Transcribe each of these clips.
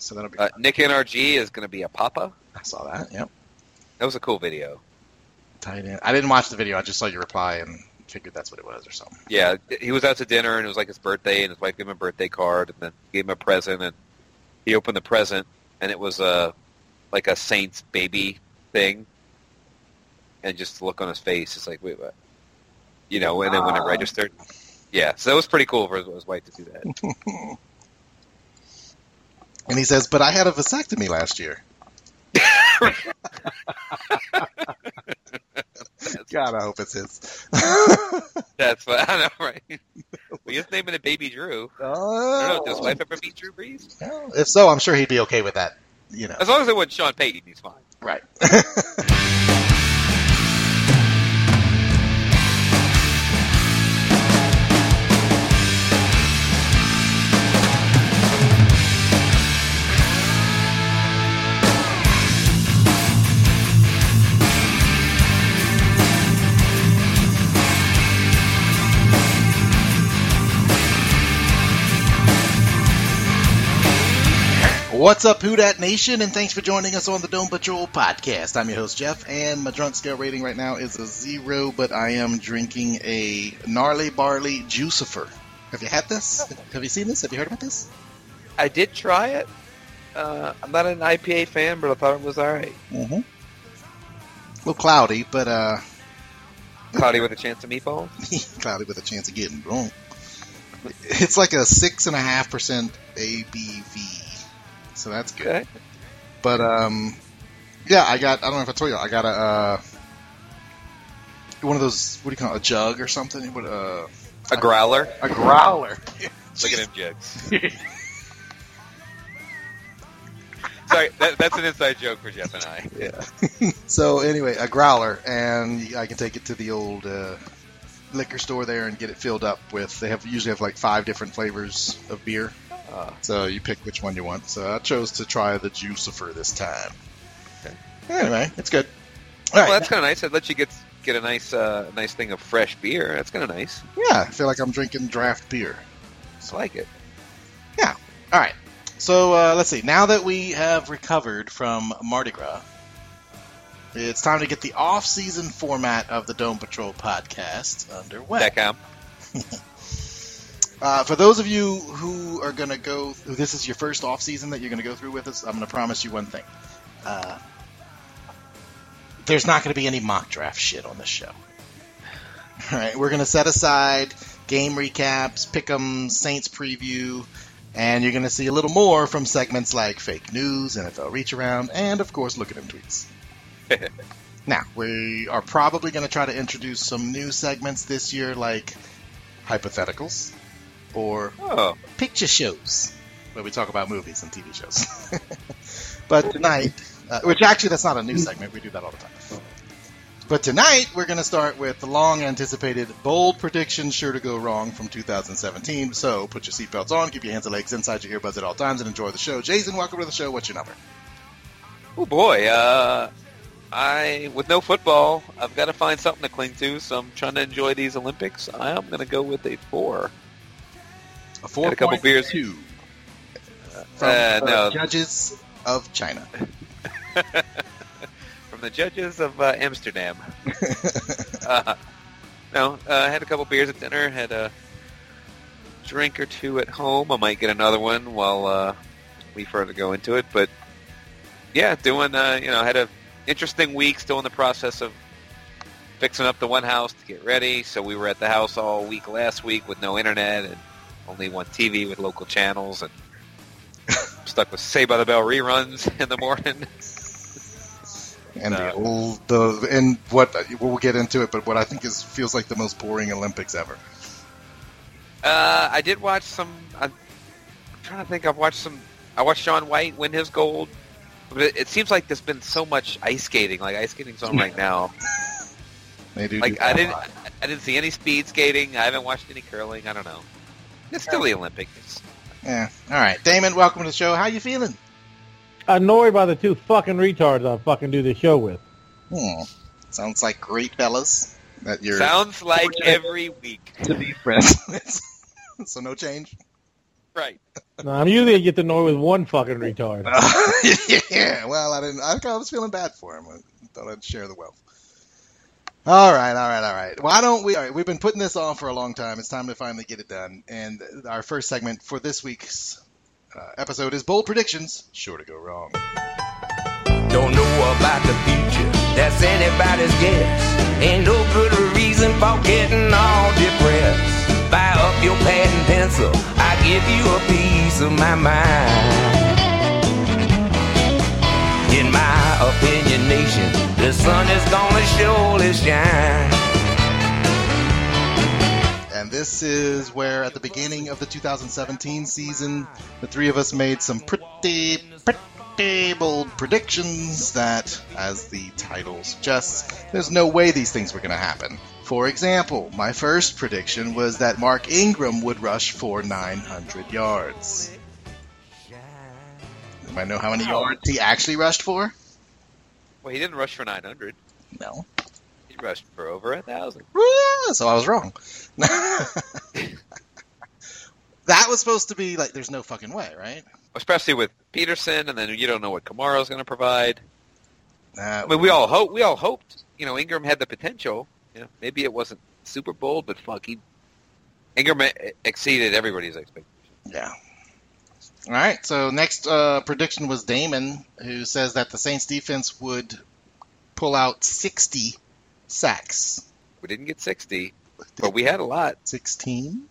So that'll be Nick NRG is going to be a papa. I saw that. Yep. That was a cool video. Tight end. I didn't watch the video. I just saw your reply and figured that's what it was or something. Yeah, he was out to dinner, and it was like his birthday, and his wife gave him a birthday card, and then gave him a present, and he opened the present, and it was like a Saints baby thing, and just the look on his face is like, wait, what? And then when it registered. Yeah, so that was pretty cool for his wife to do that. And he says, but I had a vasectomy last year. God, I hope it's his. That's what I know, right? Well, he's naming it Baby Drew. I don't know, does his wife ever meet Drew Brees? Well, if so, I'm sure he'd be okay with that. As long as it wasn't Sean Payton, he's fine. Right. What's up, Who Dat Nation, and thanks for joining us on the Dome Patrol podcast. I'm your host, Jeff, and my drunk scale rating right now is a 0, but I am drinking a Gnarly Barley Juicifer. Have you had this? Have you seen this? Have you heard about this? I did try it. I'm not an IPA fan, but I thought it was all right. Mm-hmm. A little cloudy, but... Cloudy with a chance of meatballs? Cloudy with a chance of getting drunk. It's like a 6.5% ABV. So that's good. Okay. But, yeah, I don't know if I told you, I got one of those, what do you call it, a jug or something? A growler? A growler. Look at him, jugs. Sorry, that's an inside joke for Jeff and I. Yeah. So, anyway, a growler, and I can take it to the old liquor store there and get it filled up with, they usually have like 5 different flavors of beer. So you pick which one you want. So I chose to try the Juicifer this time. Okay. Anyway, it's good. All right. Well, that's kind of nice. I'd let you get a nice thing of fresh beer. That's kind of nice. Yeah, I feel like I'm drinking draft beer. I like it. Yeah. All right. So let's see. Now that we have recovered from Mardi Gras, it's time to get the off-season format of the Dome Patrol podcast underway. For those of you who are going to go, this is your first off season that you're going to go through with us, I'm going to promise you one thing. There's not going to be any mock draft shit on this show. All right, we're going to set aside game recaps, pick'em, Saints preview, and you're going to see a little more from segments like fake news, NFL reach around, and of course, look at them tweets. Now, we are probably going to try to introduce some new segments this year, like hypotheticals. Or picture shows, where we talk about movies and TV shows. But tonight, which actually that's not a new segment, we do that all the time. But tonight, we're going to start with the long-anticipated bold predictions sure to go wrong from 2017. So put your seatbelts on, keep your hands and legs inside your earbuds at all times, and enjoy the show. Jason, welcome to the show. What's your number? Oh boy, with no football, I've got to find something to cling to, so I'm trying to enjoy these Olympics. I am going to go with a 4. A 4.2 a couple beers. From no. Judges of China. From the judges of Amsterdam. I had a couple beers at dinner, had a drink or two at home. I might get another one while we further go into it. But, yeah, had an interesting week, still in the process of fixing up the one house to get ready. So we were at the house all week last week with no internet and only one TV with local channels, and stuck with Saved by the Bell reruns in the morning. And we'll get into it, but what I think feels like the most boring Olympics ever. I did watch some. I'm trying to think. I watched Shaun White win his gold, but it seems like there's been so much ice skating. Like ice skating's on right now. They do. Like I didn't see any speed skating. I haven't watched any curling. I don't know. It's still the Olympics. Yeah. All right. Damon, welcome to the show. How you feeling? Annoyed by the 2 fucking retards I fucking do this show with. Sounds like great fellas. Sounds like every week. To be friends with. So no change? Right. No, I'm usually get annoyed with one fucking retard. Yeah, well, I was feeling bad for him. I thought I'd share the wealth. All right. Why don't we? All right, we've been putting this on for a long time. It's time to finally get it done. And our first segment for this week's episode is Bold Predictions. Sure to go wrong. Don't know about the future, that's anybody's guess. Ain't no good reason for getting all depressed. Buy up your pad and pencil, I give you a piece of my mind. In my opinion, nation, the sun is gonna surely shine. And this is where, at the beginning of the 2017 season, the three of us made some pretty bold predictions that, as the title suggests, there's no way these things were going to happen. For example, my first prediction was that Mark Ingram would rush for 900 yards. Anybody know how many yards he actually rushed for? Well, he didn't rush for 900. No. He rushed for over 1,000. So I was wrong. That was supposed to be like, there's no fucking way, right? Especially with Peterson, and then you don't know what Kamara's going to provide. I mean, we all hoped, Ingram had the potential. Maybe it wasn't super bold, but fuck, Ingram exceeded everybody's expectations. Yeah. All right, so next prediction was Damon, who says that the Saints defense would pull out 60 sacks. We didn't get 60, but we had a lot. 16?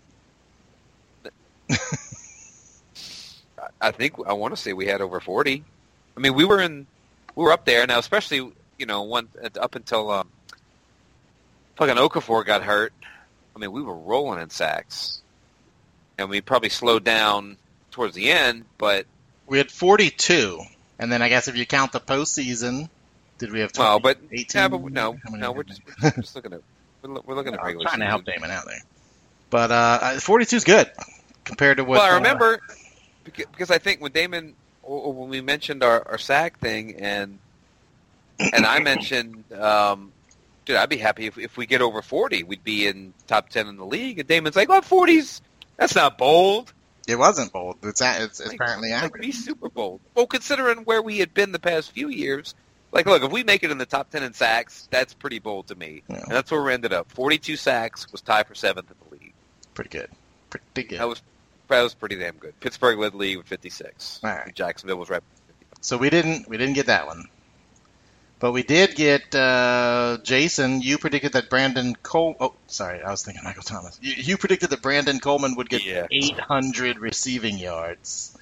I want to say we had over 40. I mean, we were up there now, especially up until fucking Okafor got hurt. I mean, we were rolling in sacks, and we probably slowed down towards the end. But we had 42, and then I guess if you count the postseason, did we have 20, well, but 18? Yeah, but no, we're just looking at regular. Trying to help Damon out there, but 42 is good compared to what. Well, I remember. Because I think when we mentioned our sack thing, and I mentioned, dude, I'd be happy if we get over 40, we'd be in top 10 in the league. And Damon's like, 40's, that's not bold. It wasn't bold. It's apparently average. Be super bold. Well, considering where we had been the past few years, look, if we make it in the top 10 in sacks, that's pretty bold to me. Yeah. And that's where we ended up. 42 sacks was tied for 7th in the league. Pretty good. That was pretty damn good. Pittsburgh led the league with 56. All right. Jacksonville was right. So we didn't get that one, but we did get Jason. You predicted that Brandon Cole. Oh, sorry, I was thinking Michael Thomas. You predicted that Brandon Coleman would get 800 receiving yards,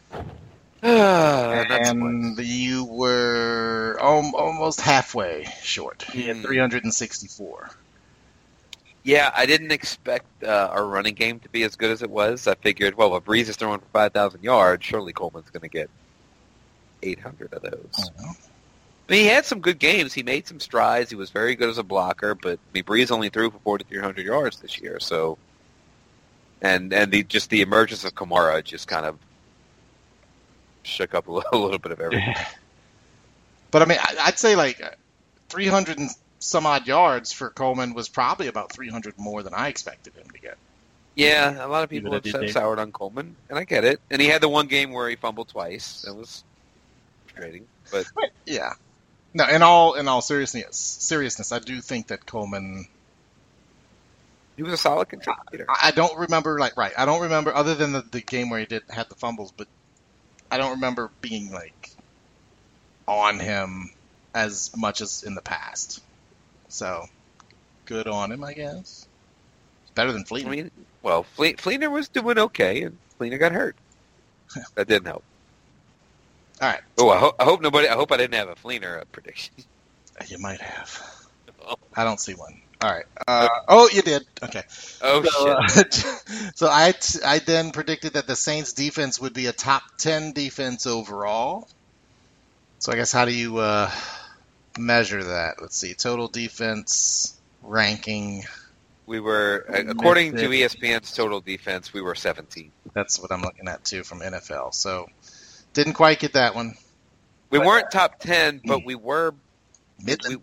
and you were almost halfway short. He had 364. Yeah, I didn't expect our running game to be as good as it was. I figured, well, if Breeze is throwing for 5,000 yards, surely Coleman's going to get 800 of those. I mean, he had some good games. He made some strides. He was very good as a blocker, but Breeze only threw for 4,300 yards this year. So, and the emergence of Kamara just kind of shook up a little bit of everything. But I mean, I'd say 300 and some odd yards for Coleman was probably about 300 more than I expected him to get. Yeah, a lot of people have soured on Coleman, and I get it. And he had the one game where he fumbled twice. That was frustrating, but yeah. No, in all seriousness, I do think that Coleman. He was a solid contributor. I don't remember I don't remember other than the game where he had the fumbles, but I don't remember being on him as much as in the past. So, good on him, I guess. It's better than Fleener. I mean, well, Fleener was doing okay, and Fleener got hurt. That didn't help. All right. Oh, I hope I didn't have a Fleener prediction. You might have. Oh. I don't see one. All right. You did. Okay. Oh, shit. So I then predicted that the Saints defense would be a top 10 defense overall. So I guess how do you measure that? Let's see. Total defense ranking. We were, according to ESPN's total defense, we were 17. That's what I'm looking at, too, from NFL. So, didn't quite get that one. We weren't top 10, but we were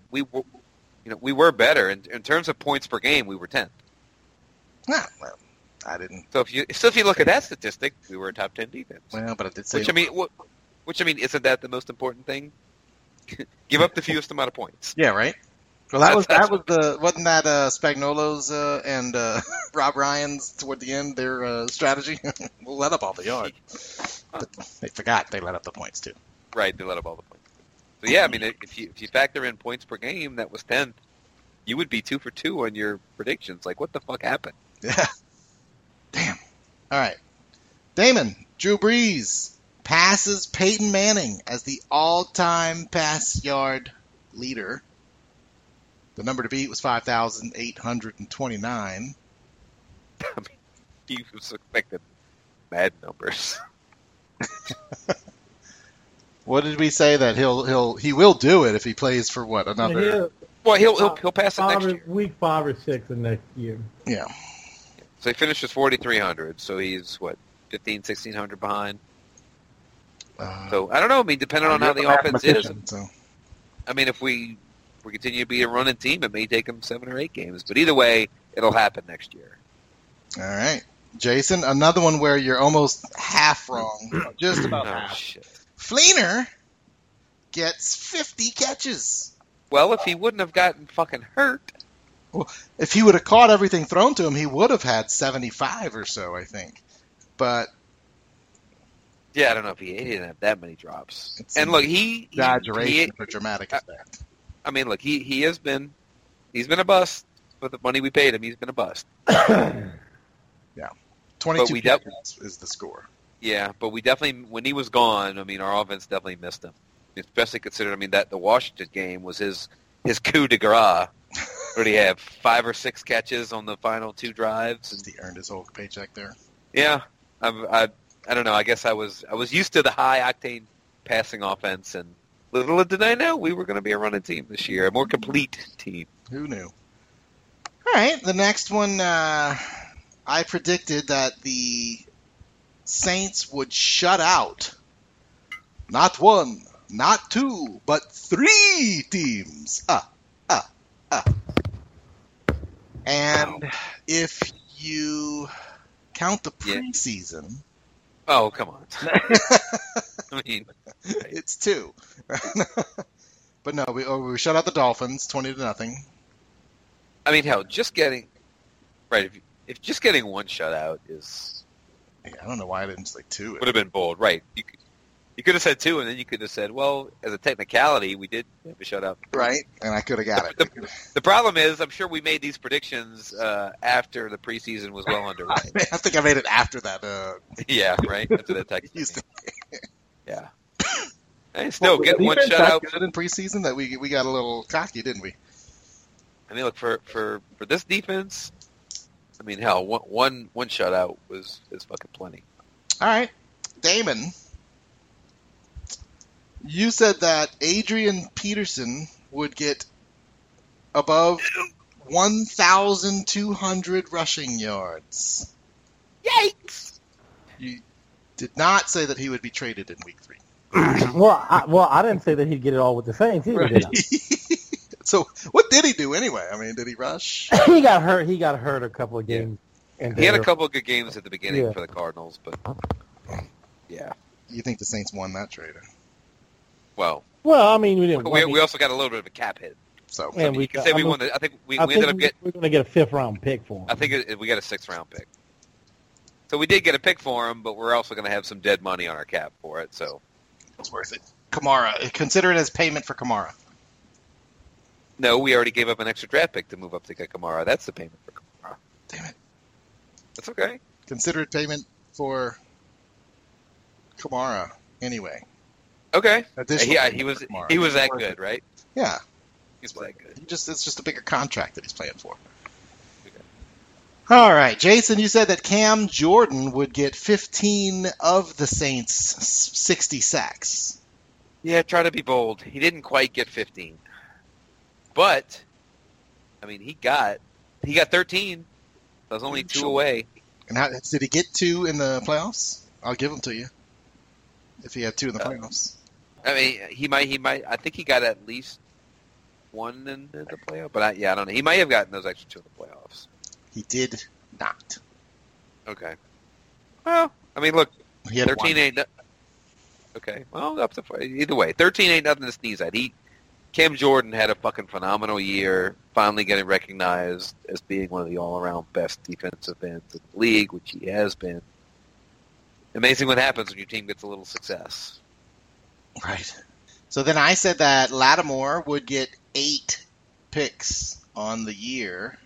we were better. In terms of points per game, we were 10th. Ah, well, I didn't. So if you look at that statistic, we were a top 10 defense. Well, but I did say. Which I mean, isn't that the most important thing? Give up the fewest amount of points. Yeah, right. Well, wasn't that Spagnuolo's and Rob Ryan's toward the end their strategy? We'll let up all the yards. But they forgot they let up the points too. Right, they let up all the points. So yeah, I mean, if you factor in points per game, that was 10th. You would be 2 for 2 on your predictions. Like, what the fuck happened? Yeah. Damn. All right. Damon, Drew Brees passes Peyton Manning as the all-time pass yard leader. The number to beat was 5,829. I mean, he was expecting mad numbers. What did we say that he will do it if he plays for what, another? Well, he'll pass it next year. Week 5 or 6 of next year. Yeah. So he finishes 4,300. So he's what, 1,500, 1,600 behind. So I don't know. I mean, depending on how the offense is. So. I mean, if we continue to be a running team, it may take him 7 or 8 games. But either way, it'll happen next year. All right, Jason, another one where you're almost half wrong, just about half. Shit. Fleener gets 50 catches. Well, if he wouldn't have gotten fucking hurt. Well, if he would have caught everything thrown to him, he would have had 75 or so, I think. But yeah, I don't know if he didn't have that many drops. And look, he exaggeration for dramatic effect. I mean, look, he's been a bust with the money we paid him. He's been a bust. Yeah, 22 catches is the score. Yeah, but we definitely, when he was gone, I mean, our offense definitely missed him. Especially considering, I mean, that the Washington game was his coup de grace. What did he have, 5 or 6 catches on the final 2 drives? He earned his whole paycheck there. Yeah, I don't know. I guess I was used to the high octane passing offense, and little did I know we were going to be a running team this year, a more complete team. Who knew? All right, the next one, I predicted that the Saints would shut out not 1, not 2, but 3 teams. And if you count the preseason... Oh, come on. I mean... It's 2. But no, we shut out the Dolphins, 20-0. I mean, hell, just getting... Right, if just getting 1 shutout is... Yeah, I don't know why I didn't say 2. Would have been bold, right. You could have said 2, and then you could have said, well, as a technicality, we did have a shutout. Right, and I could have got it. The problem is, I'm sure we made these predictions after the preseason was well underway. I think I made it after that. Yeah, right? After that Texas game. Yeah. And still, get 1 shutout. Good in preseason that we got a little cocky, didn't we? I mean, look, for this defense, I mean, hell, one shutout is fucking plenty. All right. Damon, you said that Adrian Peterson would get above 1,200 rushing yards. Yikes! You did not say that he would be traded in week 3. Well, I didn't say that he'd get it all with the Saints either, did I? So, what did he do anyway? I mean, did he rush? He got hurt. He got hurt a couple of games. Yeah. He had a couple of good games at the beginning for the Cardinals, but yeah. You think the Saints won that trade? Well, I mean, we didn't. We also got a little bit of a cap hit. So we can say we won. I think we ended up getting. We're going to get a 5th round pick for him. I think we got a 6th round pick. So we did get a pick for him, but we're also going to have some dead money on our cap for it. So it's worth it. Kamara, consider it as payment for Kamara. No, we already gave up an extra draft pick to move up to get Kamara. That's the payment for Kamara. Damn it. That's okay. Consider it payment for Kamara anyway. Okay. Yeah, he was that good, right? Yeah. He's that good. It's just a bigger contract that he's playing for. Okay. All right, Jason, you said that Cam Jordan would get 15 of the Saints' 60 sacks. Yeah, try to be bold. He didn't quite get 15. But, I mean, he got 13. So was only 2 away. And how did he get 2 in the playoffs? I'll give them to you. If he had 2 in the playoffs. I mean, he might. I think he got at least 1 in the playoff. But I don't know. He might have gotten those extra 2 in the playoffs. He did not. Okay. Well, I mean, look, He had 13 one. ain't. Okay. Well, up to either way, 13 ain't nothing to sneeze at. Cam Jordan had a fucking phenomenal year, finally getting recognized as being one of the all-around best defensive ends in the league, which he has been. Amazing what happens when your team gets a little success. Right. So then I said that Lattimore would get 8 picks on the year,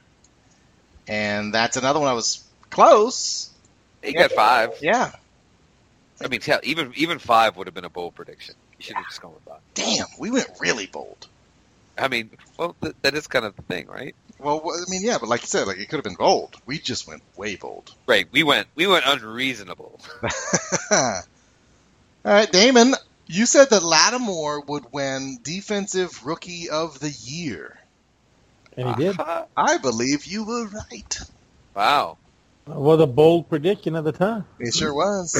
and that's another one I was close. He got 5. Yeah. I mean, hell, even 5 would have been a bold prediction. You should have just gone with 5. Damn, we went really bold. I mean, well, that is kind of the thing, right? Well, I mean, yeah, but like you said, like it could have been bold. We just went way bold. Right. We went unreasonable. All right, Damon, you said that Lattimore would win Defensive Rookie of the Year. And he did. I believe you were right. Wow. It was a bold prediction at the time. It sure was.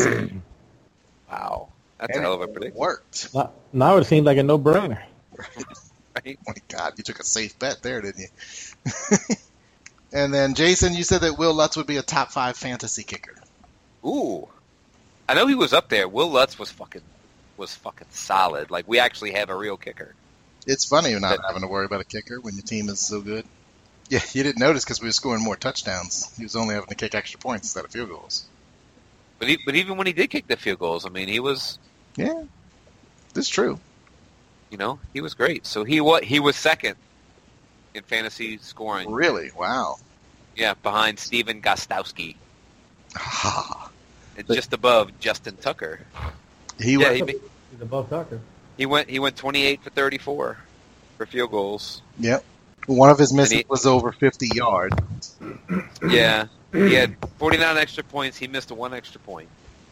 Wow. That's And a hell of a it prediction. worked. Now it seems like a no-brainer. Right? Oh my God, you took a safe bet there, didn't you? And then, Jason, you said that Will Lutz would be a top 5 fantasy kicker. Ooh. I know he was up there. Will Lutz was fucking solid. Like, we actually have a real kicker. It's funny you're not having to worry about a kicker when your team is so good. Yeah, you didn't notice because we were scoring more touchdowns. He was only having to kick extra points instead of field goals. But even when he did kick the field goals, I mean, he was, Yeah, this is true. he was great. So he was second in fantasy scoring. Really? Wow. Yeah, behind Steven Gostowski. Ah, And just above Justin Tucker. he Yeah, went, He's above Tucker. he went 28 for 34 for field goals. Yep. One of his misses And he- was over 50 yards. Yeah. He had 49 extra points. He missed 1 extra point.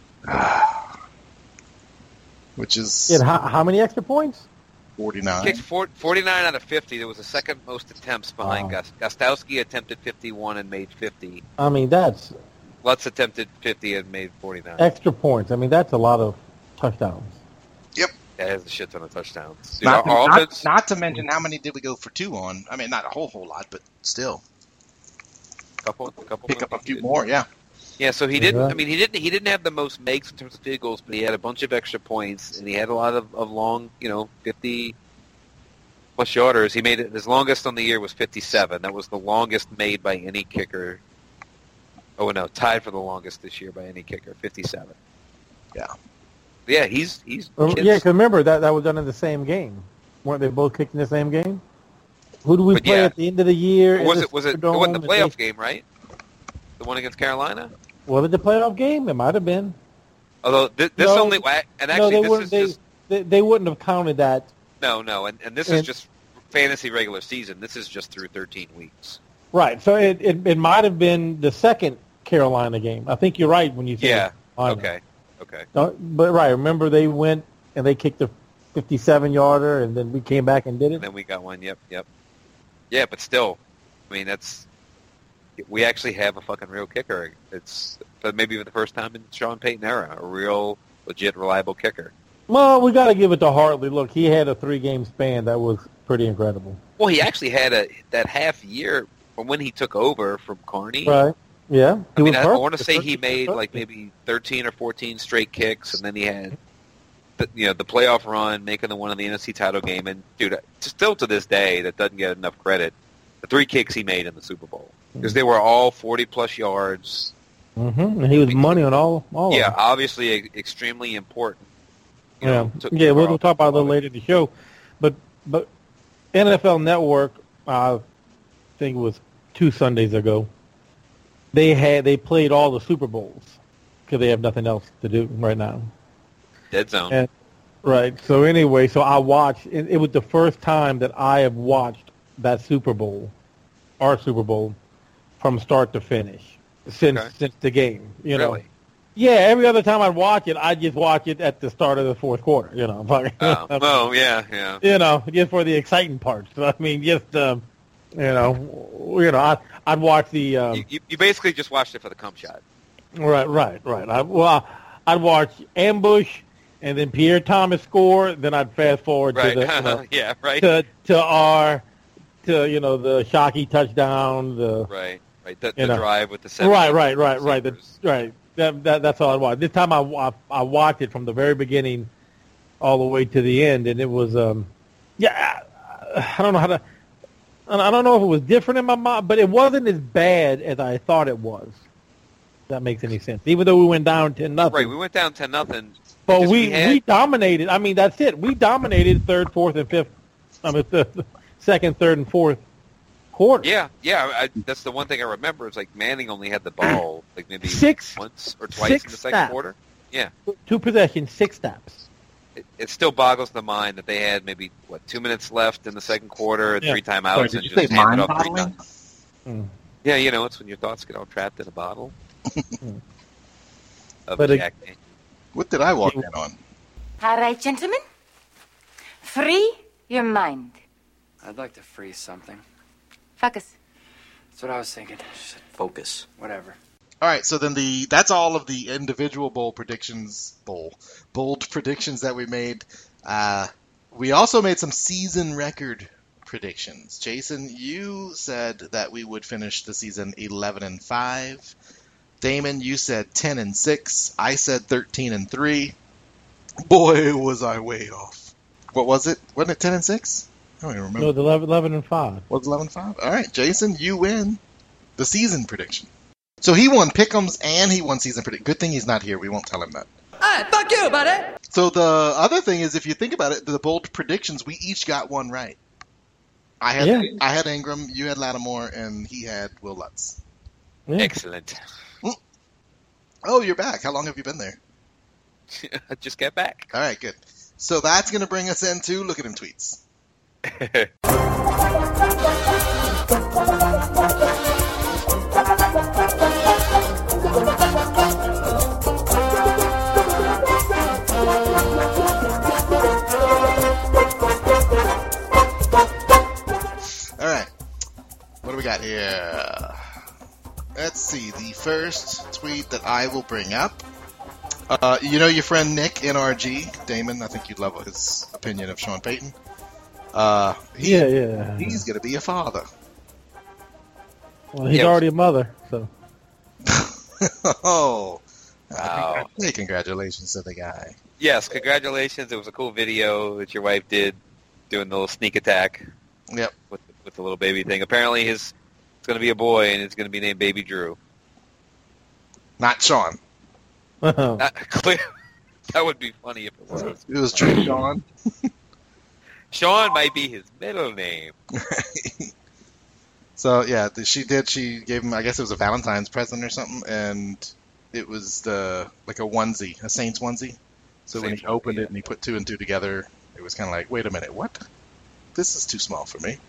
Which is He had how many extra points? 49. Kicked 49 out of 50. There was the second most attempts behind Wow. Gostowski attempted 51 and made 50. I mean, that's Lutz attempted 50 and made 49. extra points. I mean, that's a lot of touchdowns. That has a shit ton of touchdowns. Dude, Not, our offense, not to mention how many did we go for 2 on? I mean, not a whole lot, but still. couple Pick up a few more, yeah. Yeah, so he didn't. Yeah. I mean, he didn't have the most makes in terms of field goals, but he had a bunch of extra points, and he had a lot of long, 50 plus yarders. He made it. His longest on the year was 57. That was the longest made by any kicker. Oh no, tied for the longest this year by any kicker, 57. Yeah. Yeah, he's Yeah, because remember, that was done in the same game. Weren't they both kicked in the same game? Who do we But play yeah. at the end of the year? in was the it wasn't Superdome? the playoff game, right? The one against Carolina. Was it the playoff game? It might have been. Although this No. only and actually No, they this wouldn't. is just They wouldn't have counted that. no, and this is just fantasy regular season. This is just through 13 weeks. Right. So it might have been the second Carolina game. I think you're right when you say Yeah. Carolina. Okay. But right, remember they went and they kicked a 57-yarder, and then we came back and did And it. then we got one. Yep. Yeah, but still, I mean, we actually have a fucking real kicker. But maybe for the first time in Sean Payton era, a real, legit, reliable kicker. Well, we got to give it to Hartley. Look, he had a 3-game span that was pretty incredible. Well, he actually had that half year from when he took over from Carney. Right. Yeah. I mean, was I hurt. want to say he Hurt. made like maybe 13 or 14 straight kicks, and then he had the playoff run, making the one in the NFC title game. And dude, still to this day, that doesn't get enough credit. The 3 kicks he made in the Super Bowl, because they were all 40-plus yards. Mm-hmm. And he was money on all of Yeah, them. obviously extremely important. We'll talk about it a little later in the show. But NFL Network, I think it was 2 Sundays ago, they played all the Super Bowls because they have nothing else to do right now. Dead zone. And, right. So anyway, I watched. It was the first time that I have watched that Super Bowl, our Super Bowl, from start to finish since the game. You know. Really? Yeah. Every other time I'd watch it, I'd just watch it at the start of the fourth quarter. You know. Oh, yeah. You know, just for the exciting parts. I mean, just I'd watch the. You basically just watched it for the cum shot. Right. I'd watch ambush, and then Pierre Thomas score. Then I'd fast forward Right. to the yeah. Right. to the Shockey touchdown, the Right. Right, the drive with the 7 right. That's all I watched. This time I watched it from the very beginning all the way to the end, and it was I don't know how to. I don't know if it was different in my mind, but it wasn't as bad as I thought it was. If that makes any sense. Even though we went down 10-0. Right, we went down 10-0. But we dominated. I mean, that's it. We dominated third, fourth, and fifth. I mean, the second, third, and fourth quarter. Yeah. That's the one thing I remember. It's like Manning only had the ball like maybe once or twice in the second quarter. Yeah. 2 possessions, 6 snaps. It still boggles the mind that they had maybe 2 minutes left in the second quarter, 3 timeouts, and just handed off 3 times. Yeah, it's when your thoughts get all trapped in a bottle of But Jack. What did I walk in on? All right, gentlemen. Free your mind. I'd like to freeze something. Focus. That's what I was thinking. Focus. Whatever. All right, so then that's all of the individual bold predictions that we made. We also made some season record predictions. Jason, you said that we would finish the season 11-5. Damon, you said 10-6. I said 13-3. Boy, was I way off. What was it? Wasn't it 10-6? I don't even remember. No, it was 11-5. Was 11-5? All right, Jason, you win the season prediction. So he won Pick'ems and he won season prediction. Good thing he's not here. We won't tell him that. Hey, fuck you, buddy! So the other thing is, if you think about it, the bold predictions, we each got one right. I had Ingram, you had Lattimore, and he had Will Lutz. Yeah. Excellent. Oh, you're back. How long have you been there? I just got back. All right, good. So that's going to bring us into Look at Him Tweets. All right. What do we got here? Let's see. The first tweet that I will bring up. You know your friend Nick, NRG, Damon, I think you'd love his opinion of Sean Payton. He's going to be a father. Well, he's already a mother, so. Oh. Wow. Hey, congratulations to the guy. Yes, congratulations. It was a cool video that your wife did doing the little sneak attack. Yep. With the little baby thing. Apparently it's going to be a boy, and it's going to be named Baby Drew. Not Sean. That would be funny if it was. It was True Sean. Sean might be his middle name. So, yeah, she gave him, I guess it was a Valentine's present or something, and it was like a onesie, a Saints onesie. So when he opened it and he put 2 and 2 together, it was kind of like, wait a minute, what? This is too small for me.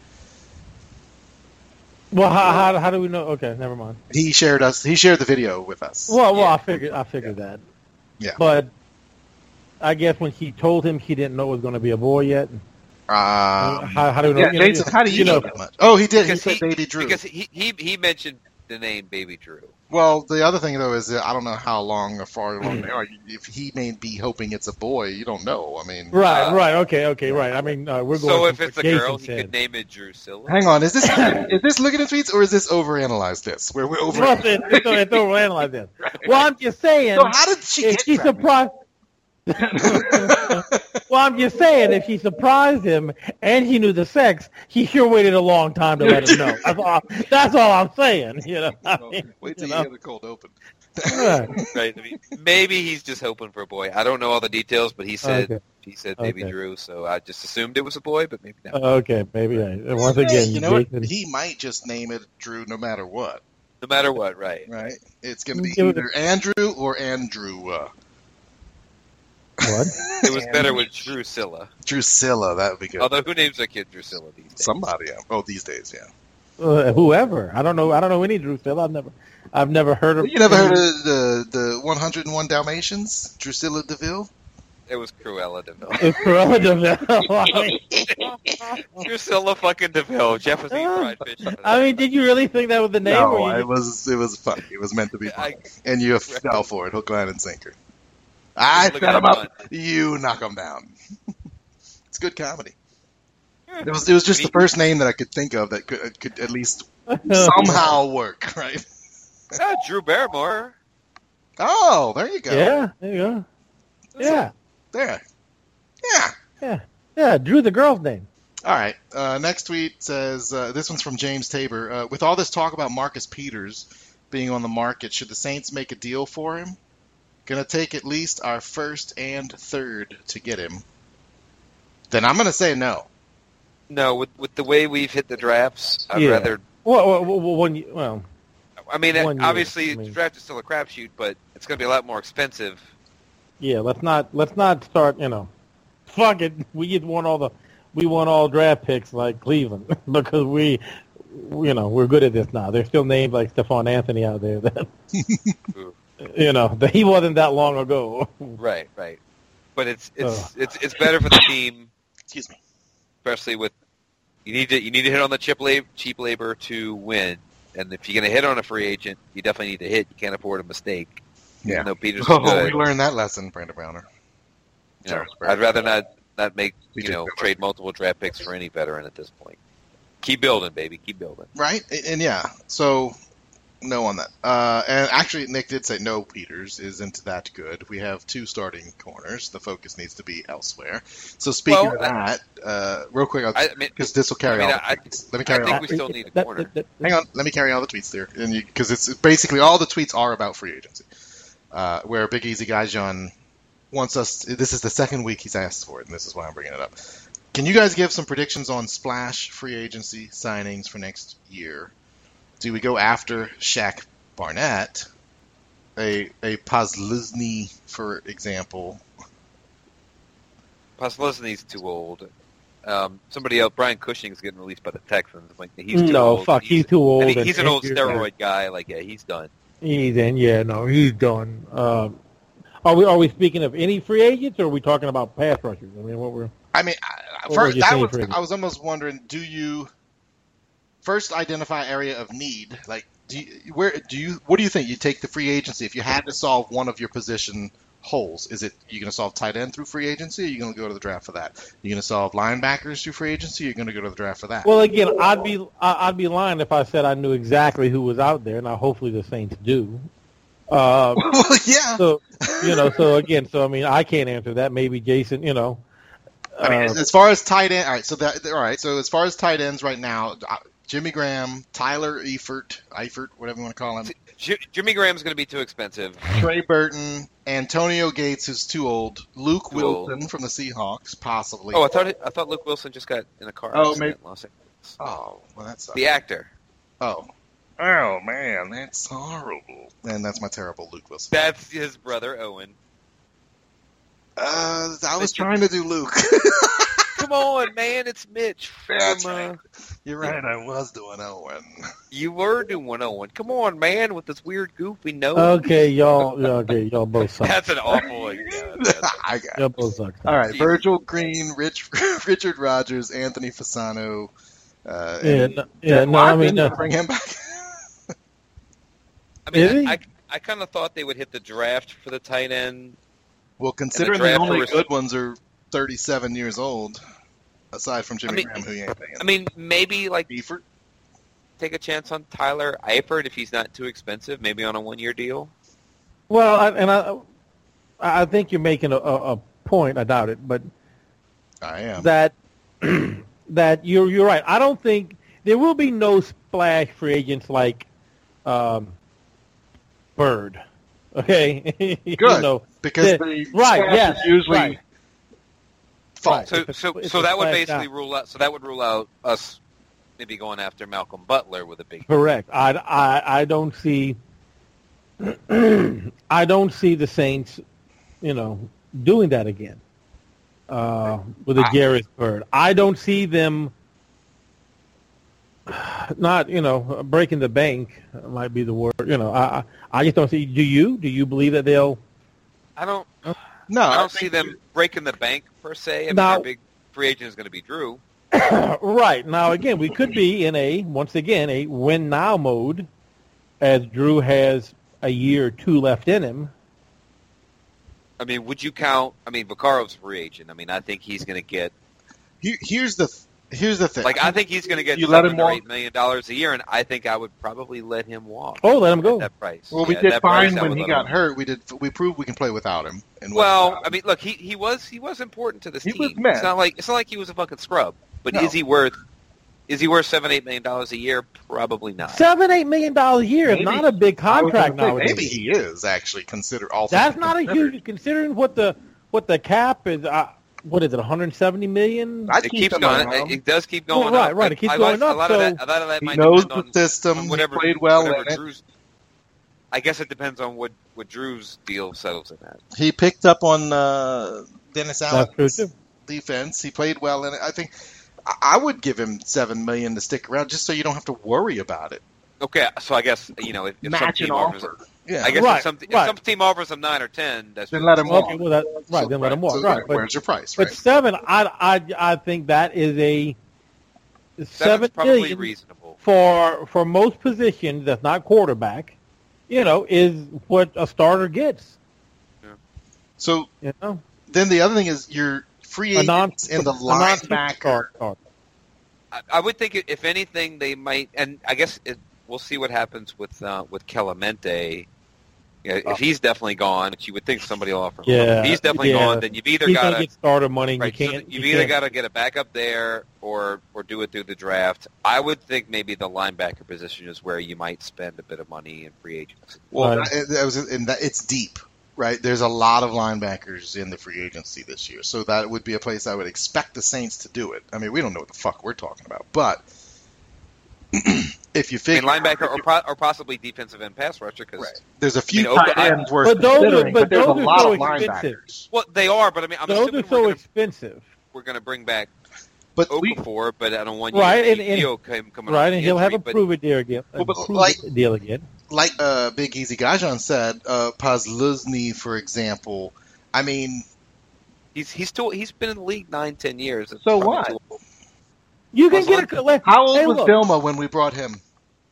Well, how do we know? Okay, never mind. He shared the video with us. Well, I figured that. Yeah. But I guess when he told him he didn't know it was going to be a boy yet. How do we know? Yeah, Jason, how do you know that much? Oh, he did. He said Baby Drew. Because he mentioned the name Baby Drew. Well, the other thing, though, is that I don't know how long or far along they are. If he may be hoping it's a boy, you don't know. I mean... Right. Okay, right. I mean, we're going... So if it's a girl, he could name it Drusilla? Hang on. Is this Look at the Tweets, or is this overanalyze this? Where we're overanalyze it's overanalyze this. Well, I'm just saying... So how did she get surprised? Well, I'm just saying, if she surprised him and he knew the sex, he sure waited a long time to let him know. That's all I'm saying. Wait till you hear the cold open. Right. I mean, maybe he's just hoping for a boy. I don't know all the details, but he said Baby Drew, so I just assumed it was a boy, but maybe not. Okay, maybe. Once again, you know what? He might just name it Drew no matter what. No matter what, right? Right. It's going to be either Andrew or Andrew. What? It was better with Drusilla. Drusilla, that would be good. Although who names their kid Drusilla these days? Somebody. Oh, these days, yeah. Whoever. I don't know any Drusilla. I've never heard of. You never heard of the 101 Dalmatians? Drusilla DeVille. It was Cruella DeVille. It's Cruella DeVille. Drusilla fucking DeVille. Jeff was eating fried fish. I mean, did you really think that was the name? No, it was funny. It was meant to be funny. And you fell for it, hook, line, and sinker. I set him up. You knock him down. It's good comedy. It was just the first name that I could think of that could at least somehow work, right? Drew Barrymore. Oh, there you go. Yeah, there you go. Yeah. There. Yeah, Drew, the girl's name. All right. Next tweet says, this one's from James Tabor. With all this talk about Marcus Peters being on the market, should the Saints make a deal for him? Gonna take at least our first and third to get him. Then I'm gonna say no. No, with the way we've hit the drafts, I'd rather. Well, I mean, obviously, the draft is still a crapshoot, but it's going to be a lot more expensive. Yeah, let's not start. Fuck it. We won all draft picks like Cleveland because we're good at this now. There's still names like Stephon Anthony out there that that he wasn't that long ago. Right. But it's better for the team. Excuse me. Especially with you need to hit on the cheap labor to win. And if you're going to hit on a free agent, you definitely need to hit. You can't afford a mistake. Yeah. Even though Peters is We good. learned that lesson, Brandon Browner. I'd rather not make trade multiple draft picks for any veteran at this point. Keep building, baby. Keep building. Right, and so no on that. And actually, Nick did say no. Peters isn't that good. We have 2 starting corners. The focus needs to be elsewhere. So speaking of that, real quick, because this will carry all the tweets. Let me carry. I think we still need a corner. Hang on, let me carry all the tweets there, because it's basically all the tweets are about free agency. Where Big Easy Guy John wants us. This is the second week he's asked for it, and this is why I'm bringing it up. Can you guys give some predictions on splash free agency signings for next year? Do we go after Shaq Barnett, a Posluszny, for example? Posluszny's too old. Somebody else, Brian Cushing's getting released by the Texans. He's too old. He's too old. He's an old steroid guy. he's done. He's done. Are we speaking of any free agents, or are we talking about pass rushers? I was almost wondering, do you first identify area of need? Like, what do you think? You take the free agency if you had to solve one of your position holes. Is it you going to solve tight end through free agency? Or are you going to go to the draft for that? You going to solve linebackers through free agency? Or you're going to go to the draft for that? Well, again, I'd be lying if I said I knew exactly who was out there. Now, hopefully, the Saints do. Yeah. So I can't answer that. Maybe Jason. As far as tight end, all right. So as far as tight ends right now, Jimmy Graham, Tyler Eifert, whatever you want to call him. Jimmy Graham's going to be too expensive. Trey Burton, Antonio Gates, who's too old. Luke Wilson from the Seahawks, possibly. Oh, I thought Luke Wilson just got in a car accident in Los Angeles. Oh, well, that's the actor. Oh, man, that's horrible. And that's my terrible Luke Wilson. That's his brother Owen. I was trying to do Luke. Come on, man, it's Mitch. Right. You're right, I was doing Owen. You were doing Owen. Come on, man, with this weird goofy nose. Okay, y'all both suck. That's an awful idea. Y'all both suck. All right, Virgil Green, Richard Rodgers, Anthony Fasano. Bring him back. I kind of thought they would hit the draft for the tight end. Well, considering the only good ones are 37 years old, aside from Jimmy Graham, who you ain't paying. Maybe Eifert? Take a chance on Tyler Eifert if he's not too expensive, maybe on a 1-year deal. Well, I think you're making a point. I doubt it, but I am. That you're right. I don't think there will be no splash free agents like Bird. Okay, good. Because the usually fall. So that would basically rule out. So that would rule out us maybe going after Malcolm Butler with a big. Correct. I don't see. I don't see the Saints, doing that again. With a Garrett Bird, I don't see them. Not, breaking the bank might be the word. I just don't see. Do you? Do you believe that they'll? I don't. No, I don't see them breaking the bank per se. Our big free agent is going to be Drew. Right now, again, we could be in a win now mode, as Drew has a year or two left in him. Would you count? Vaccaro's free agent. I think he's going to get. Here's the Here's the thing. Like, I think he's going to get You let $7 him or walk? $8 million a year, and I think I would probably let him walk. Oh, let him go. At that price. Well, we Yeah, did that price, fine I when would he let got him. hurt. We proved we can play without him. And Well, without I mean, look, he was important to this He team. was mad. It's not like he was a fucking scrub. But No. is he worth $7-8 million a year? Probably not. $7-8 million a year is Maybe. not a big contract gonna say, nowadays. maybe he is actually considered all. That's things not a considered. huge considering what the cap is. What is it? 170 million. I'd It keep keeps him going. around. It does keep going Well, right, up. right, it keeps going up, A lot so- of that He might knows depend the on system. on He whatever played well whatever in it. Drew's. I guess it depends on what Drew's deal settles in at. He picked up on Dennis That's true Allen's too. defense. He played well in it. I think I would give him $7 million to stick around, just so you don't have to worry about it. Okay, so I guess if some Match team an offers, offer. Yeah, I guess Right, if some right. team offers him 9 or 10, that's Then let him walk. Okay, well, that, right. Then let him walk. So, Right, but, where's your price? but Right. 7, I think that is a Seven's 7 probably million reasonable. for most positions. That's not quarterback. Is what a starter gets. So You know, then the other thing is your free a non agents in the a non-superstar linebacker. starter. I would think if anything they might, and I guess we'll see what happens with Clemente. If he's definitely gone, which you would think somebody will offer him. Yeah, If he's definitely gone, then you've either He's got gonna to get starter money. And right, you so can't. you've you either can't- got to get a backup there or do it through the draft. I would think maybe the linebacker position is where you might spend a bit of money in free agency. Well, Right. it's deep, right? There's a lot of linebackers in the free agency this year, so that would be a place I would expect the Saints to do it. I mean, we don't know what the fuck we're talking about, but if you I figure mean, linebacker or possibly defensive end pass rusher because there's a few Oakland- Tight ends worth But those are- considering, but there's a those are lot so of expensive. linebackers. well they are, but I mean I'm Those assuming are so we're expensive. going to bring back but Okafor, but I don't want you Right, to and- deal coming Right, off and the he'll have a injury, but- prove it deal again. Well, but Prove like- it deal again. like Big Easy Gajan said, Pazluzny, for example. I mean, He's been in the league 9-10 years. It's So probably what? too old. You can Well, get a. how old hey, was look. Vilma when we brought him?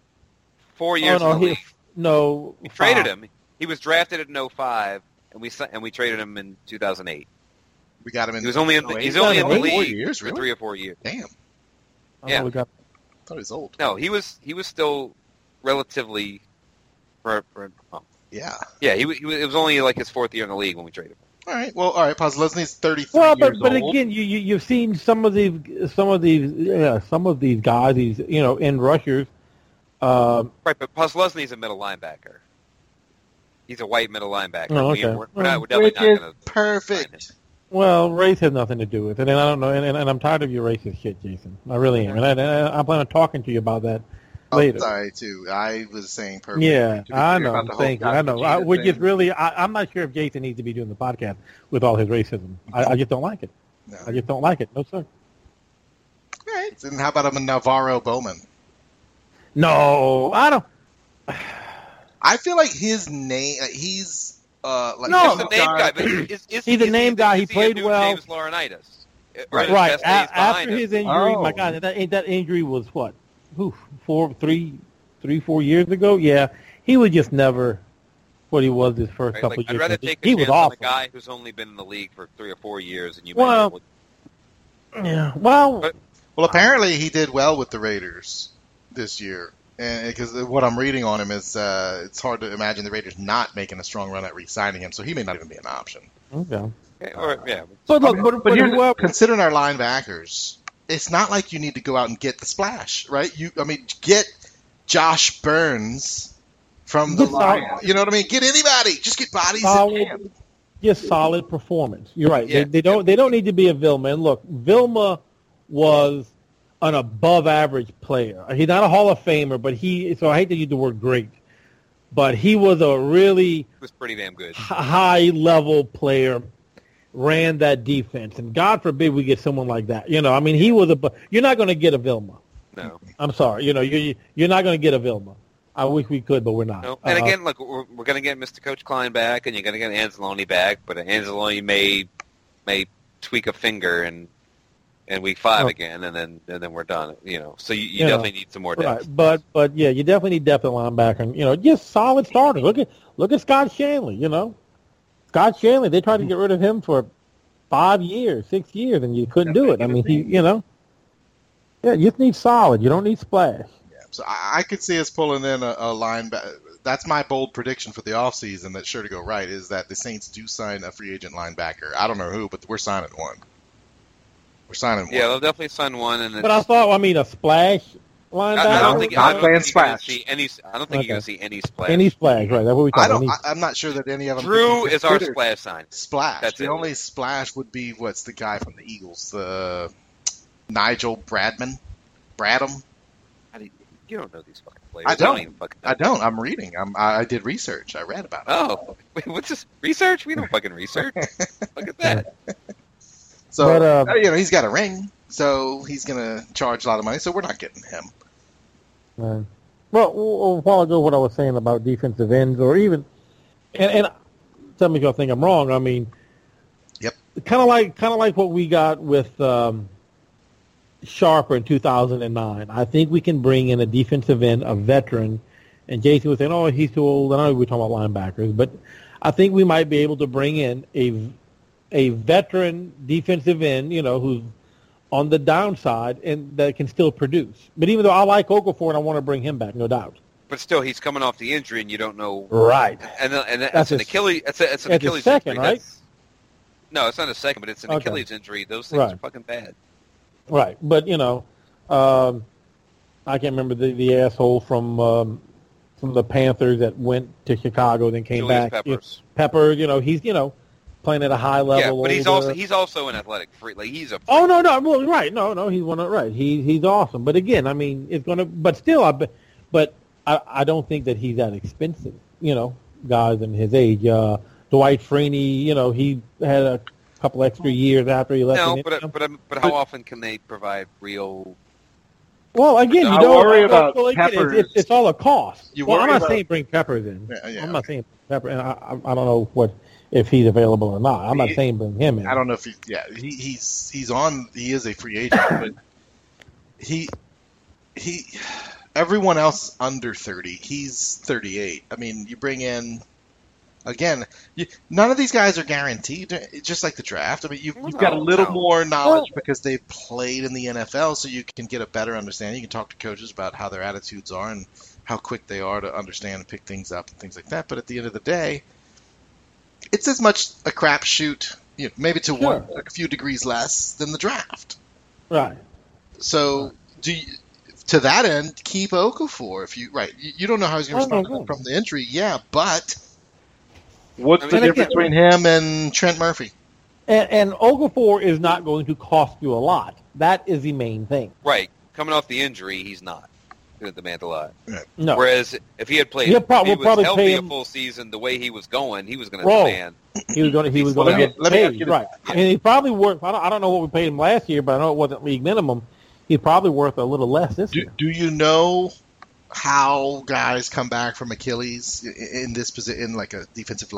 4 years no, in the he- league. No, We traded him. He was drafted in 05, and we traded him in 2008. We got him in. He was only in the, 08? he's only in the 4 league years, for really? 3 or 4 years. Damn, Yeah. We got, I thought he was old. No, he was still relatively. Yeah. Yeah, it was only like his 4th year in the league when we traded him. All right. Well, all right. Pazluzny's 33 well, years but old. again, you've seen some of these guys, these end rushers. Right, but Pazluzny's a middle linebacker. He's a white middle linebacker. Oh, okay. We're definitely Which not is going to. perfect. Well, race has nothing to do with it, and I don't know, and I'm tired of your racist shit, Jason. I really am, and I plan on talking to you about that later. I'm sorry too. I was saying perfect. Yeah, To be I clear know. about the whole Thank you. I know. Vegeta Which is thing. really, I'm not sure if Jason needs to be doing the podcast with all his racism. I just don't like it. No. I just don't like it. No, sir. All right. Then how about a Navarro Bowman? No, I don't. I feel like his name. He's like No. He's the name guy, but He's a name guy. He played new well. James Laurinaitis. Or his Right best days behind after him. his injury, Oh. my God, that injury was what? 4 years ago. Yeah, he was just never what he was his first Right? couple Like, I'd years. rather take a He was chance on a awful. guy who's only been in the league for 3 or 4 years, and you Well, might Yeah. Well, But- Well, apparently he did well with the Raiders this year, and because what I'm reading on him is it's hard to imagine the Raiders not making a strong run at re-signing him, so he may not even be an option. okay. yeah. But look, but here's- whoever, Considering our linebackers, it's not like you need to go out and get the splash, right? Get Josh Burns from the Good solid- Lions. You know what I mean? Get anybody. Just get bodies. solid, just solid performance. You're right. Yeah. They don't need to be a Vilma. And look, Vilma was an above average player. He's not a Hall of Famer, but so I hate to use the word great, but he was a really It was pretty damn good. high level player. Ran that defense, and God forbid we get someone like that. He was you're not going to get a Vilma. No. I'm sorry. You're not going to get a Vilma. I wish we could, but we're not. No. And again, look, we're going to get Mr. Coach Klein back, and you're going to get Anzalone back, but Anzalone may tweak a finger in week 5 again, and then we're done. So you definitely need some more depth. Right. But yeah, you definitely need depth at linebacker, and just solid starters. Look at Scott Shanley. Scott Shanley, they tried to get rid of him for 5 years, 6 years, and you couldn't do it. I mean, Yeah, you just need solid. You don't need splash. Yeah, so I could see us pulling in a linebacker. That's my bold prediction for the offseason that's sure to go right, is that the Saints do sign a free agent linebacker. I don't know who, but we're signing one. We're signing one. Yeah, they'll definitely sign one. And but I thought, a splash linebacker? I don't think Not playing splash. I don't think you're going to see any splash. Any splash, right. That's what we talking about. I'm not sure that any of them... Drew is our splash sign. Splash. That's the it. only splash would be, what's the guy from the Eagles? The Nigel Bradham? You don't know these fucking players. I don't. Even fucking know. I don't. I'm reading. I did research. I read about it. Oh, wait, what's this? Research? We don't fucking research. Look at that. So, But, he's got a ring, so he's going to charge a lot of money, so we're not getting him. Well, a while ago, what I was saying about defensive ends, or even, and tell me if y'all think I'm wrong. I mean, yep, kind of like what we got with Sharper in 2009. I think we can bring in a defensive end, a veteran. And Jason was saying, "Oh, he's too old." I know we're talking about linebackers, but I think we might be able to bring in a veteran defensive end, who's on the downside and that can still produce. But even though I like Okafor and I want to bring him back, no doubt. But still, he's coming off the injury, and you don't know. Right. And that's an Achilles. It's an Achilles second, injury. right? No, it's not a second, but it's an Achilles injury. Those things are fucking bad. Right, but I can't remember the asshole from the Panthers that went to Chicago, then came Julius back. Peppers. Pepper, he's playing at a high level. Yeah, but he's also an athletic freak. Like he's a. Oh no, well, right, no, he's one right. He's awesome, but again, I mean, it's gonna. But still, I don't think that he's that expensive. Guys in his age, Dwight Freeney, he had a couple extra years after he left. No, but how often can they provide real? Well, again, you I don't worry about Peppers. It's all a cost. I'm not saying bring Peppers in. Yeah, I'm not saying Peppers. And I don't know if he's available or not. I'm not saying bring him in. I don't know if he's on. He is a free agent, but he everyone else under 30. He's 38. I mean, you bring in. Again, none of these guys are guaranteed, just like the draft. I mean, you've got a little more knowledge because they've played in the NFL, so you can get a better understanding. You can talk to coaches about how their attitudes are and how quick they are to understand and pick things up and things like that. But at the end of the day, it's as much a crapshoot, maybe to a few degrees less than the draft. Right. So, to that end, keep Okafor. You don't know how he's going to respond from the injury, but. What's the difference between him and Trent Murphy? And Okafor is not going to cost you a lot. That is the main thing. Right. Coming off the injury, he's not going to demand a lot. Right. No. Whereas if he had played, he was healthy a full season, the way he was going, he was going to demand. He was going to get paid. Right. Yeah. And he probably worth. I don't know what we paid him last year, but I know it wasn't league minimum. He's probably worth a little less this year. Do you know how guys come back from Achilles in this position, in like a defensive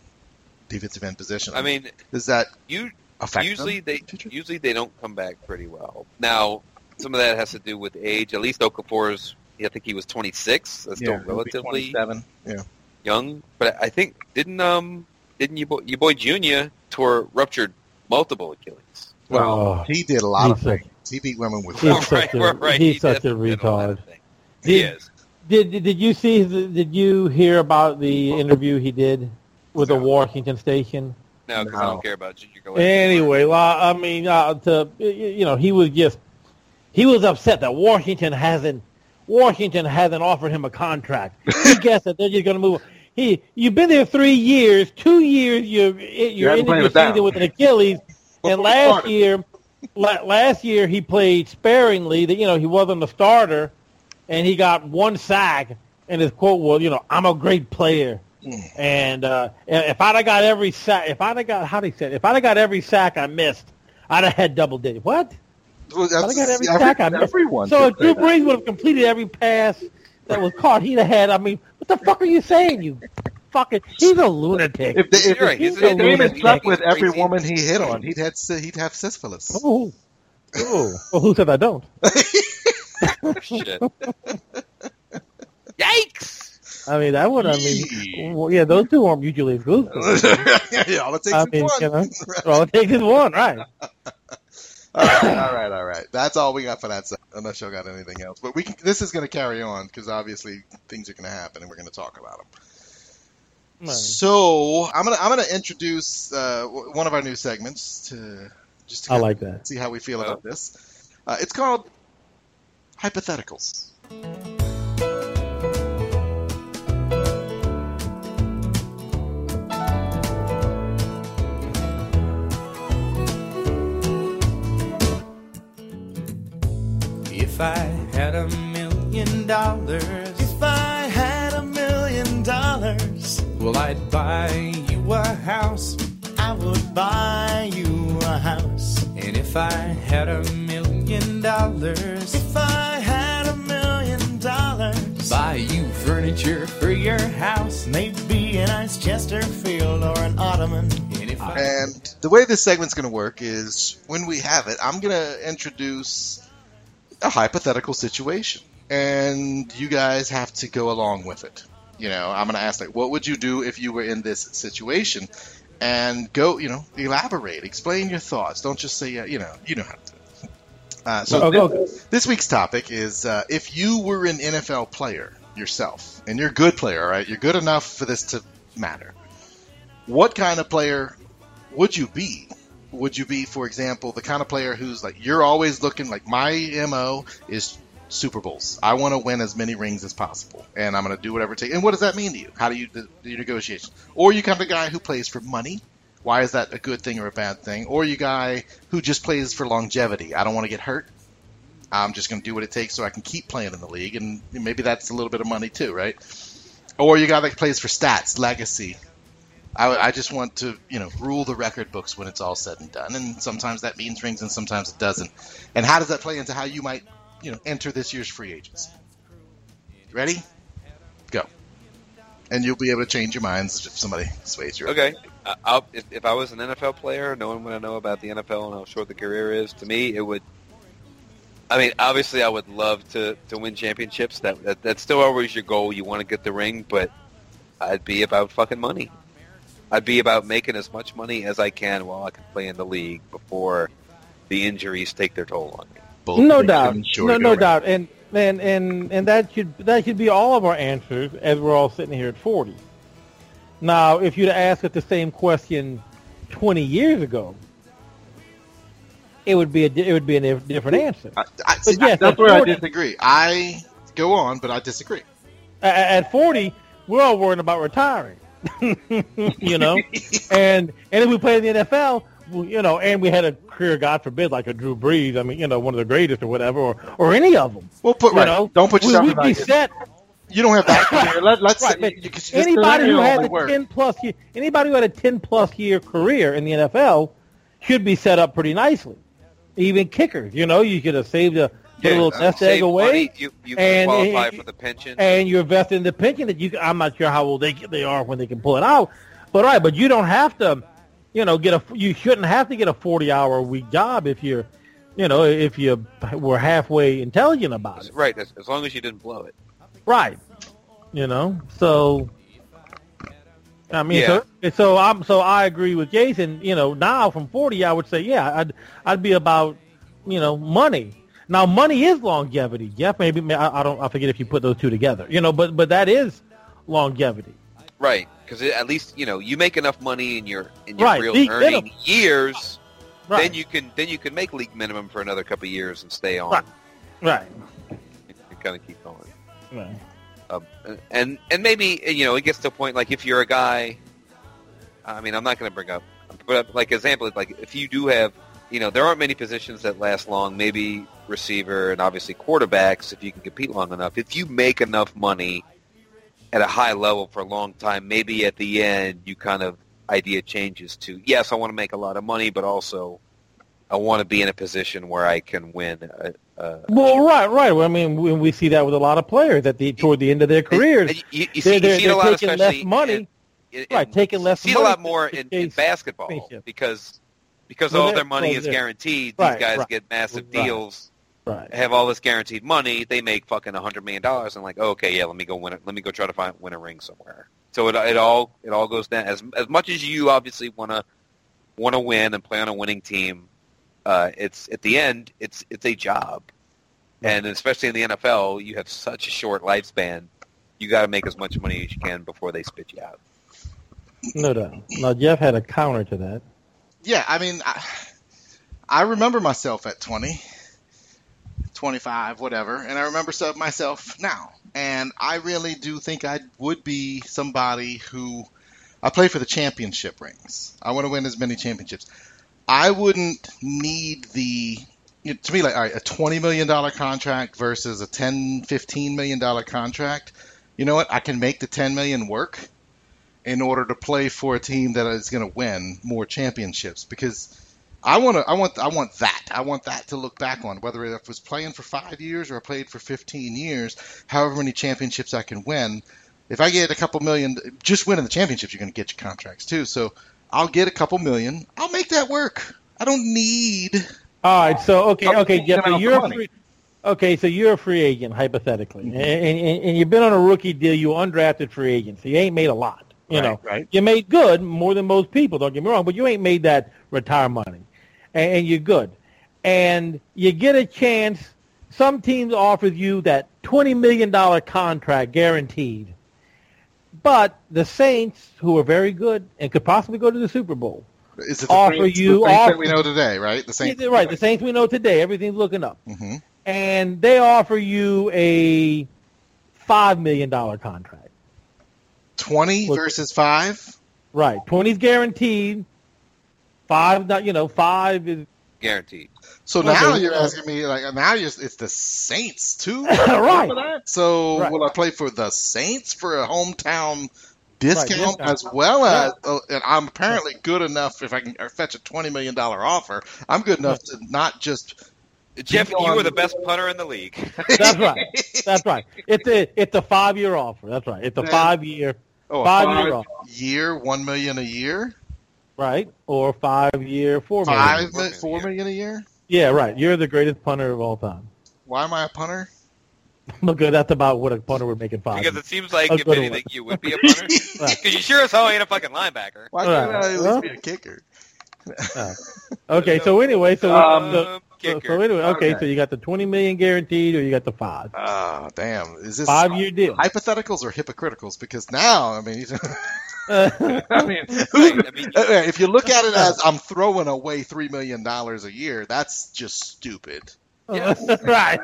end position? I mean, does that affect usually them? Usually they don't come back pretty well. Now, some of that has to do with age. At least Okafor's, I think he was 26. That's still relatively 27. young. But I think didn't your boy Junior ruptured multiple Achilles? Well, he did a lot of things. He beat women with He's such a retard. Did you see? Did you hear about the interview he did with the Washington station? No, because I don't care about Junior. Anyway, well, I mean, he was upset that Washington hasn't offered him a contract. He guessed that they're just going to move. You've been there 3 years. 2 years you're into your season with an Achilles, and last year he played sparingly. He wasn't a starter, and he got one sack. And his quote was, "I'm a great player." And if I'd have got every sack, if I'd have got every sack I missed, I'd have had double digits. What? Well, I'd have got every sack I missed. Everyone. So if Drew Brees would have completed every pass that was caught, he'd have had. I mean, what the fuck are you saying? You fucking, he's a lunatic. If Damon slept with every woman he hit on, he'd have syphilis. Oh, well, who said I don't? Shit. Yikes! I mean, those two aren't mutually exclusive. All it takes is one. All it takes is one, right? All right. That's all we got for that segment, unless y'all got anything else. But this is going to carry on because obviously things are going to happen and we're going to talk about them. Right. So I'm gonna introduce one of our new segments to I like that. See how we feel about this. It's called Hypotheticals. If I had $1 million, well, I'd buy you a house. I would buy you a house. And if I had $1 million, if I had $1 million, buy you furniture for your house. Maybe a nice Chesterfield or an ottoman. And the way this segment's going to work is when we have it, I'm going to introduce a hypothetical situation. And you guys have to go along with it. You know, I'm going to ask, like, what would you do if you were in this situation? And go, elaborate, explain your thoughts. Don't just say, you know how to do it. This week's topic is if you were an NFL player yourself, and you're a good player, right? You're good enough for this to matter. What kind of player would you be? Would you be, for example, the kind of player who's like, you're always looking, like, my MO is Super Bowls. I want to win as many rings as possible, and I'm going to do whatever it takes. And what does that mean to you? How do you do your negotiations? Or you kind of a guy who plays for money. Why is that a good thing or a bad thing? Or you guy who just plays for longevity. I don't want to get hurt. I'm just going to do what it takes so I can keep playing in the league, and maybe that's a little bit of money too, right? Or you guy that plays for stats, legacy. I just want to, rule the record books when it's all said and done, and sometimes that means rings and sometimes it doesn't. And how does that play into how you might enter this year's free agency? Ready? Go. And you'll be able to change your minds if somebody sways you. Okay. If I was an NFL player, knowing what I know about the NFL and how short the career is, to me, it would... I mean, obviously, I would love to win championships. That's still always your goal. You want to get the ring, but I'd be about fucking money. I'd be about making as much money as I can while I can play in the league before the injuries take their toll on me. No doubt, no doubt, and that should be all of our answers as we're all sitting here at 40. Now, if you'd asked us the same question 20 years ago, it would be a different answer. That's where I disagree. I go on, but I disagree. At 40, we're all worrying about retiring, and if we play in the NFL. And we had a career, God forbid, like a Drew Brees. I mean, one of the greatest or whatever, or any of them. Well, don't put yourself in that. Set. You don't have that career. Let's say anybody who had a 10+ year, anybody who had a 10+ year career in the NFL should be set up pretty nicely. Even kickers, you could have saved a little nest egg away. You can qualify for the pension, and you're vested in the pension. I'm not sure how old they are when they can pull it out, but you don't have to. You shouldn't have to get a 40-hour a week job if you're, if you were halfway intelligent about it. Right, as long as you didn't blow it. Right. So I mean, yeah. So I agree with Jason. Now from 40, I would say, yeah, I'd be about, money. Now money is longevity. Jeff, maybe I forget if you put those two together. But that is longevity. Right. Because at least you make enough money in your right. real earning years, right. then you can make league minimum for another couple of years and stay on. Right. And kind of keep going. Right. And maybe it gets to a point like if you're a guy. I mean, I'm not going to bring up, but like example, like if you do have, there aren't many positions that last long. Maybe receiver and obviously quarterbacks if you can compete long enough. If you make enough money at a high level for a long time, maybe at the end you kind of idea changes to, yes, I want to make a lot of money, but also I want to be in a position where I can win. Well, right. Well, I mean, we see that with a lot of players toward the end of their careers. You see it a lot, taking less money. Taking less money. You see it a lot more in basketball because all their money is guaranteed. These guys get massive deals. Right. Have all this guaranteed money. They make fucking $100 million. And like, okay, yeah, let me go win it. Let me go try to win a ring somewhere. So it all goes down. As much as you obviously want to win and play on a winning team, It's at the end, it's a job, and especially in the NFL, you have such a short lifespan. You got to make as much money as you can before they spit you out. No doubt. Now Jeff had a counter to that. Yeah, I mean, I remember myself at 20, 25, whatever, and I remember myself now. And I really do think I would be somebody who I play for the championship rings. I want to win as many championships. I wouldn't need to me, like, all right, a $20 million contract versus a $10, $15 million contract. You know what? I can make the $10 million work in order to play for a team that is going to win more championships, because I want that. I want that to look back on, whether it was playing for 5 years or I played for 15 years, however many championships I can win. If I get a couple million, just winning the championships, you're going to get your contracts too. So I'll get a couple million. I'll make that work. I don't need. All right. So okay, Jeff. So you're a free agent hypothetically, mm-hmm. and you've been on a rookie deal. You undrafted free agent, so you ain't made a lot. You know, You made good, more than most people. Don't get me wrong, but you ain't made that retire money, and you're good, and you get a chance. Some teams offer you that $20 million contract guaranteed. But the Saints, who are very good and could possibly go to the Super Bowl, offer you the Saints that we know today, right? The Saints, right? The Saints we know today. Everything's looking up, mm-hmm. and they offer you a $5 million contract. 20 versus 5. Right, 20's guaranteed. 5, not 5 is guaranteed. So now you're asking me, like, now it's the Saints too, right? So will I play for the Saints for a hometown discount as well as? And I'm apparently good enough if I can fetch a $20 million offer. I'm good enough to not just. Jeff, you are the best punter in the league. That's right. That's right. It's a 5-year offer. That's right. It's a 5-year. Oh, 5-year offer. Year, $1 million a year. Right, or 5-year, $4 million. $4 million a year. Yeah, right. You're the greatest punter of all time. Why am I a punter? Because that's about what a punter would make in 5 years. Because it seems like, if anything, you would be a punter. Because you sure as hell ain't a fucking linebacker. Why can't I at least be a kicker? Okay, so anyway, so okay, so you got the $20 million guaranteed, or you got the 5. Oh, damn! Is this 5-year deal? Hypotheticals or hypocriticals? Because now, I mean, if you look at it as I'm throwing away $3 million a year, that's just stupid. Yes. Right.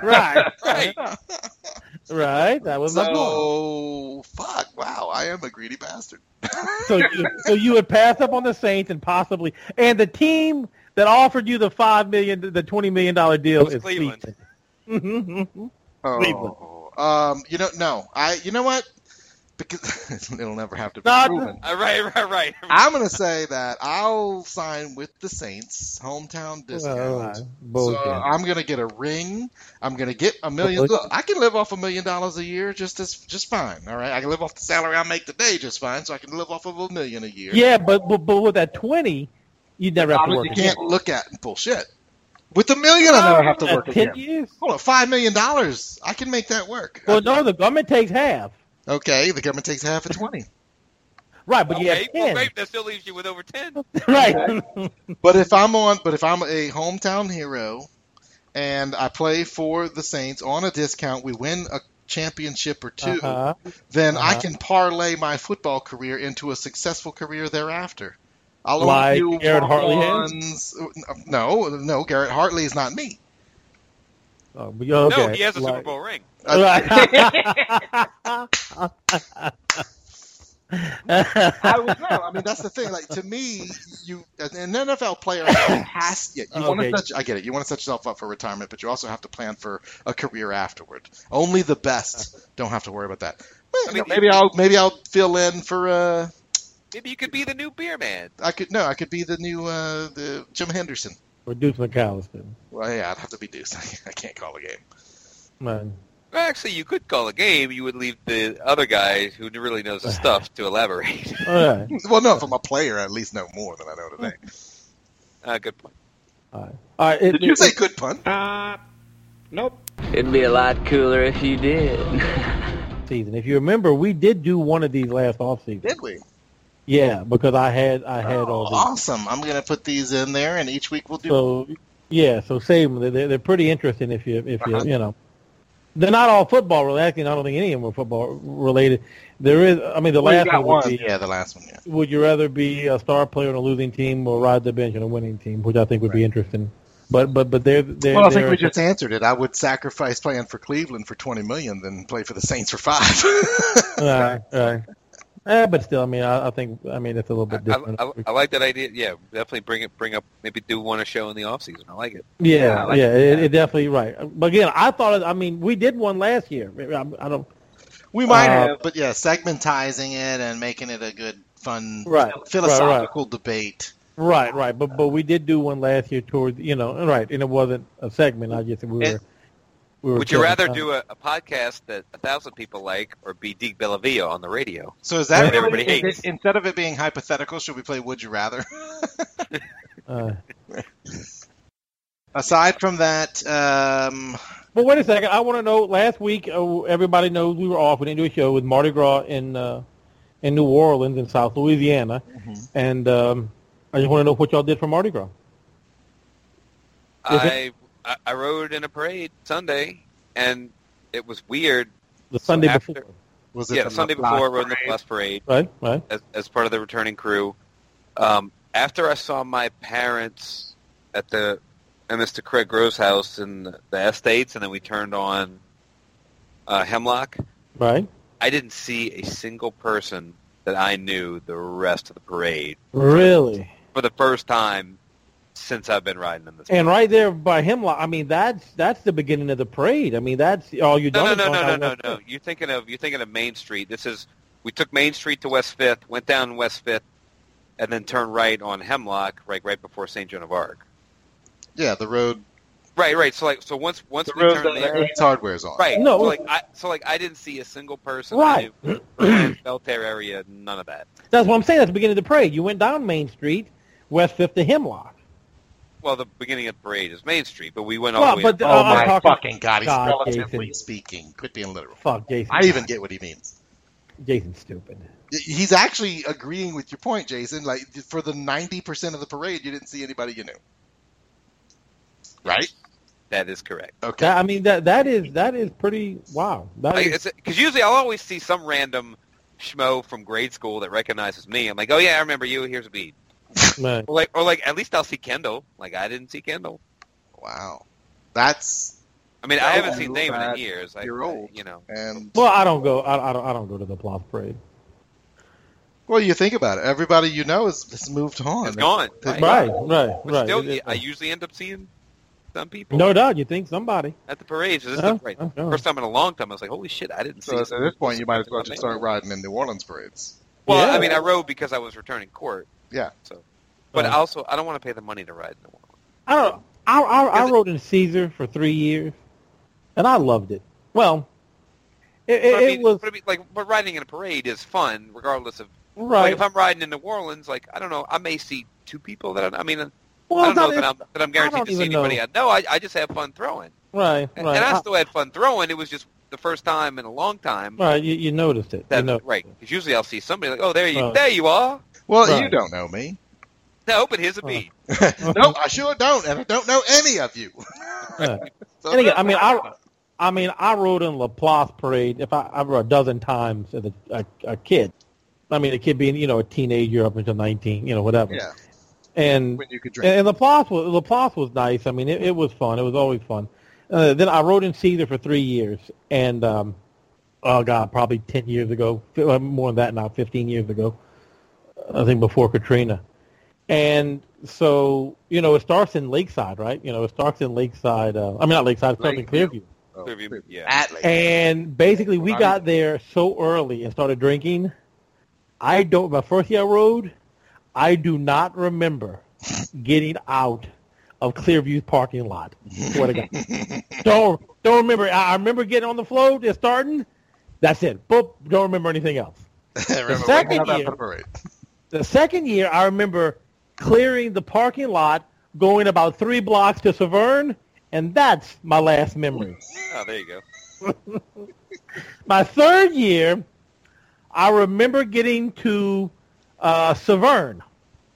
Right. That was my point. So, fuck! Wow, I am a greedy bastard. So you would pass up on the Saints and the team that offered you the $20 million deal is Cleveland. Cleveland. You know what? Because it'll never have to be proven. Right. I'm going to say that I'll sign with the Saints, hometown discount. So I'm going to get a ring. I'm going to get $1 million. Look, I can live off $1 million a year just fine. All right, I can live off the salary I make today just fine. So I can live off of $1 million a year. Yeah, but with that 20, you never have to work. You can't look at bullshit. With $1 million, I never have to work 10 again. years? Hold on, $5 million. I can make that work. Well, no, the government takes half. Okay, the government takes half of 20. Right, but you have 10. Well, great, that still leaves you with over 10. Right. But if I'm a hometown hero and I play for the Saints on a discount, we win a championship or two, then I can parlay my football career into a successful career thereafter. I'll like Garrett Hartley has? No, Garrett Hartley is not me. Oh, okay. No, he has a Super Bowl ring. I mean, that's the thing. Like, to me, an NFL player has. Yeah, you want to I get it. You want to set yourself up for retirement, but you also have to plan for a career afterward. Only the best don't have to worry about that. Well, maybe I'll fill in for. Maybe you could be the new beer man. I could be the new the Jim Henderson. Or Deuce McAllister. Well, yeah, I'd have to be Deuce. I can't call a game. Man. Well, actually, you could call a game. You would leave the other guy who really knows the stuff to elaborate. Right. Well, no, if I'm a player, I at least know more than I know today. Good point. All right. Did you say good pun? Nope. It'd be a lot cooler if you did. Season. If you remember, we did do one of these last off season. Did we? Yeah, because I had all these. Awesome. I'm going to put these in there, and each week we'll do Yeah, so save them. They're pretty interesting if you you know. They're not all football related. Actually, I don't think any of them are football related. There is, I mean, the last one would be, the last one, yeah. Would you rather be a star player on a losing team or ride the bench on a winning team, which I think would be interesting. But they're well, I think we just answered it. I would sacrifice playing for Cleveland for $20 million than play for the Saints for $5. Right. But still, I mean, I think it's a little bit different. I like that idea. Yeah, definitely bring up, maybe do one a show in the off season. I like it. Yeah, it definitely right. But again, I thought, we did one last year. I don't. We might have, but yeah, segmentizing it and making it a good, fun, philosophical debate. Right. But we did do one last year towards, and it wasn't a segment. I guess we were. Would you rather do a podcast that 1,000 people like, or be Deke Bellavia on the radio? So is that everybody hates? Instead of it being hypothetical, should we play Would You Rather? Aside from that, Well, wait a second. I want to know. Last week, everybody knows we were off. We didn't do a show with Mardi Gras in New Orleans in South Louisiana, and I just want to know what y'all did for Mardi Gras. I rode in a parade Sunday, and it was weird. The Sunday before. Was it the Sunday before I rode in the bus parade. Right. As part of the returning crew. After I saw my parents at Mr. Craig Grove's house in the Estates, and then we turned on Hemlock. Right. I didn't see a single person that I knew the rest of the parade. Really? For the first time since I've been riding in this. And right there by Hemlock, that's the beginning of the parade. That's all you done. No. You're thinking of Main Street. We took Main Street to West 5th, went down West 5th, and then turned right on Hemlock, right before St. Joan of Arc. Yeah, the road. Right. So once the we road turned there, Ace Hardware's on. Right. No. I didn't see a single person. Right. Belterre area, none of that. That's what I'm saying. That's the beginning of the parade. You went down Main Street, West 5th to Hemlock. Well, the beginning of the parade is Main Street, but we went all the way. Oh my fucking God! He's relatively Jason. speaking. Quit being literal. Fuck, Jason. I even get what he means. Jason's stupid. He's actually agreeing with your point, Jason. Like, for the 90% of the parade, you didn't see anybody you knew. Right? That is correct. Okay. That is pretty wow. Because usually I'll always see some random schmo from grade school that recognizes me. I'm like, oh yeah, I remember you. Here's a bead. Right. Or at least I'll see Kendall. Like, I didn't see Kendall. Wow. That's. I haven't seen Damon in years. You're old, And well, I don't go. I don't go to the Bluff parade. Well, you think about it. Everybody you know has moved on. It's gone. Right. Still, I usually end up seeing some people. No doubt, you think somebody at the parade. So this is the first time in a long time. I was like, holy shit, I didn't see. So at this point, you might as well just start riding in New Orleans parades. Well, I rode because I was returning court. Yeah. So, but also, I don't want to pay the money to ride in New Orleans. I rode in Caesar for 3 years, and I loved it. Well, but riding in a parade is fun, regardless of. Right. Like if I'm riding in New Orleans, I don't know, I may see two people that I don't know that I'm guaranteed to see anybody I know. I just have fun throwing. Right. And I still had fun throwing. It was just the first time in a long time. Right. You noticed it. Right. Because usually I'll see somebody like, oh, there you are. Well, you don't know me. No, but here's a bead. No, I sure don't, and I don't know any of you. So, and again, I rode in La Place parade. If I rode a dozen times as a kid. A kid being a teenager up until 19, whatever. Yeah. And when you could drink. And La Place was nice. It was fun. It was always fun. Then I rode in Caesar for 3 years, and probably 10 years ago, more than that now, 15 years ago. I think before Katrina. And so, it starts in Lakeside, right? It starts in Lakeside. Not Lakeside, it starts in Clearview. Clearview, yeah. At Lakeside. And basically, we got there so early and started drinking. My first year I rode, I do not remember getting out of Clearview's parking lot. Swear to God. Don't remember. I remember getting on the float, just starting. That's it. Boop. Don't remember anything else. The second year, I remember clearing the parking lot, going about 3 blocks to Severn, and that's my last memory. Oh, there you go. My third year, I remember getting to Severn,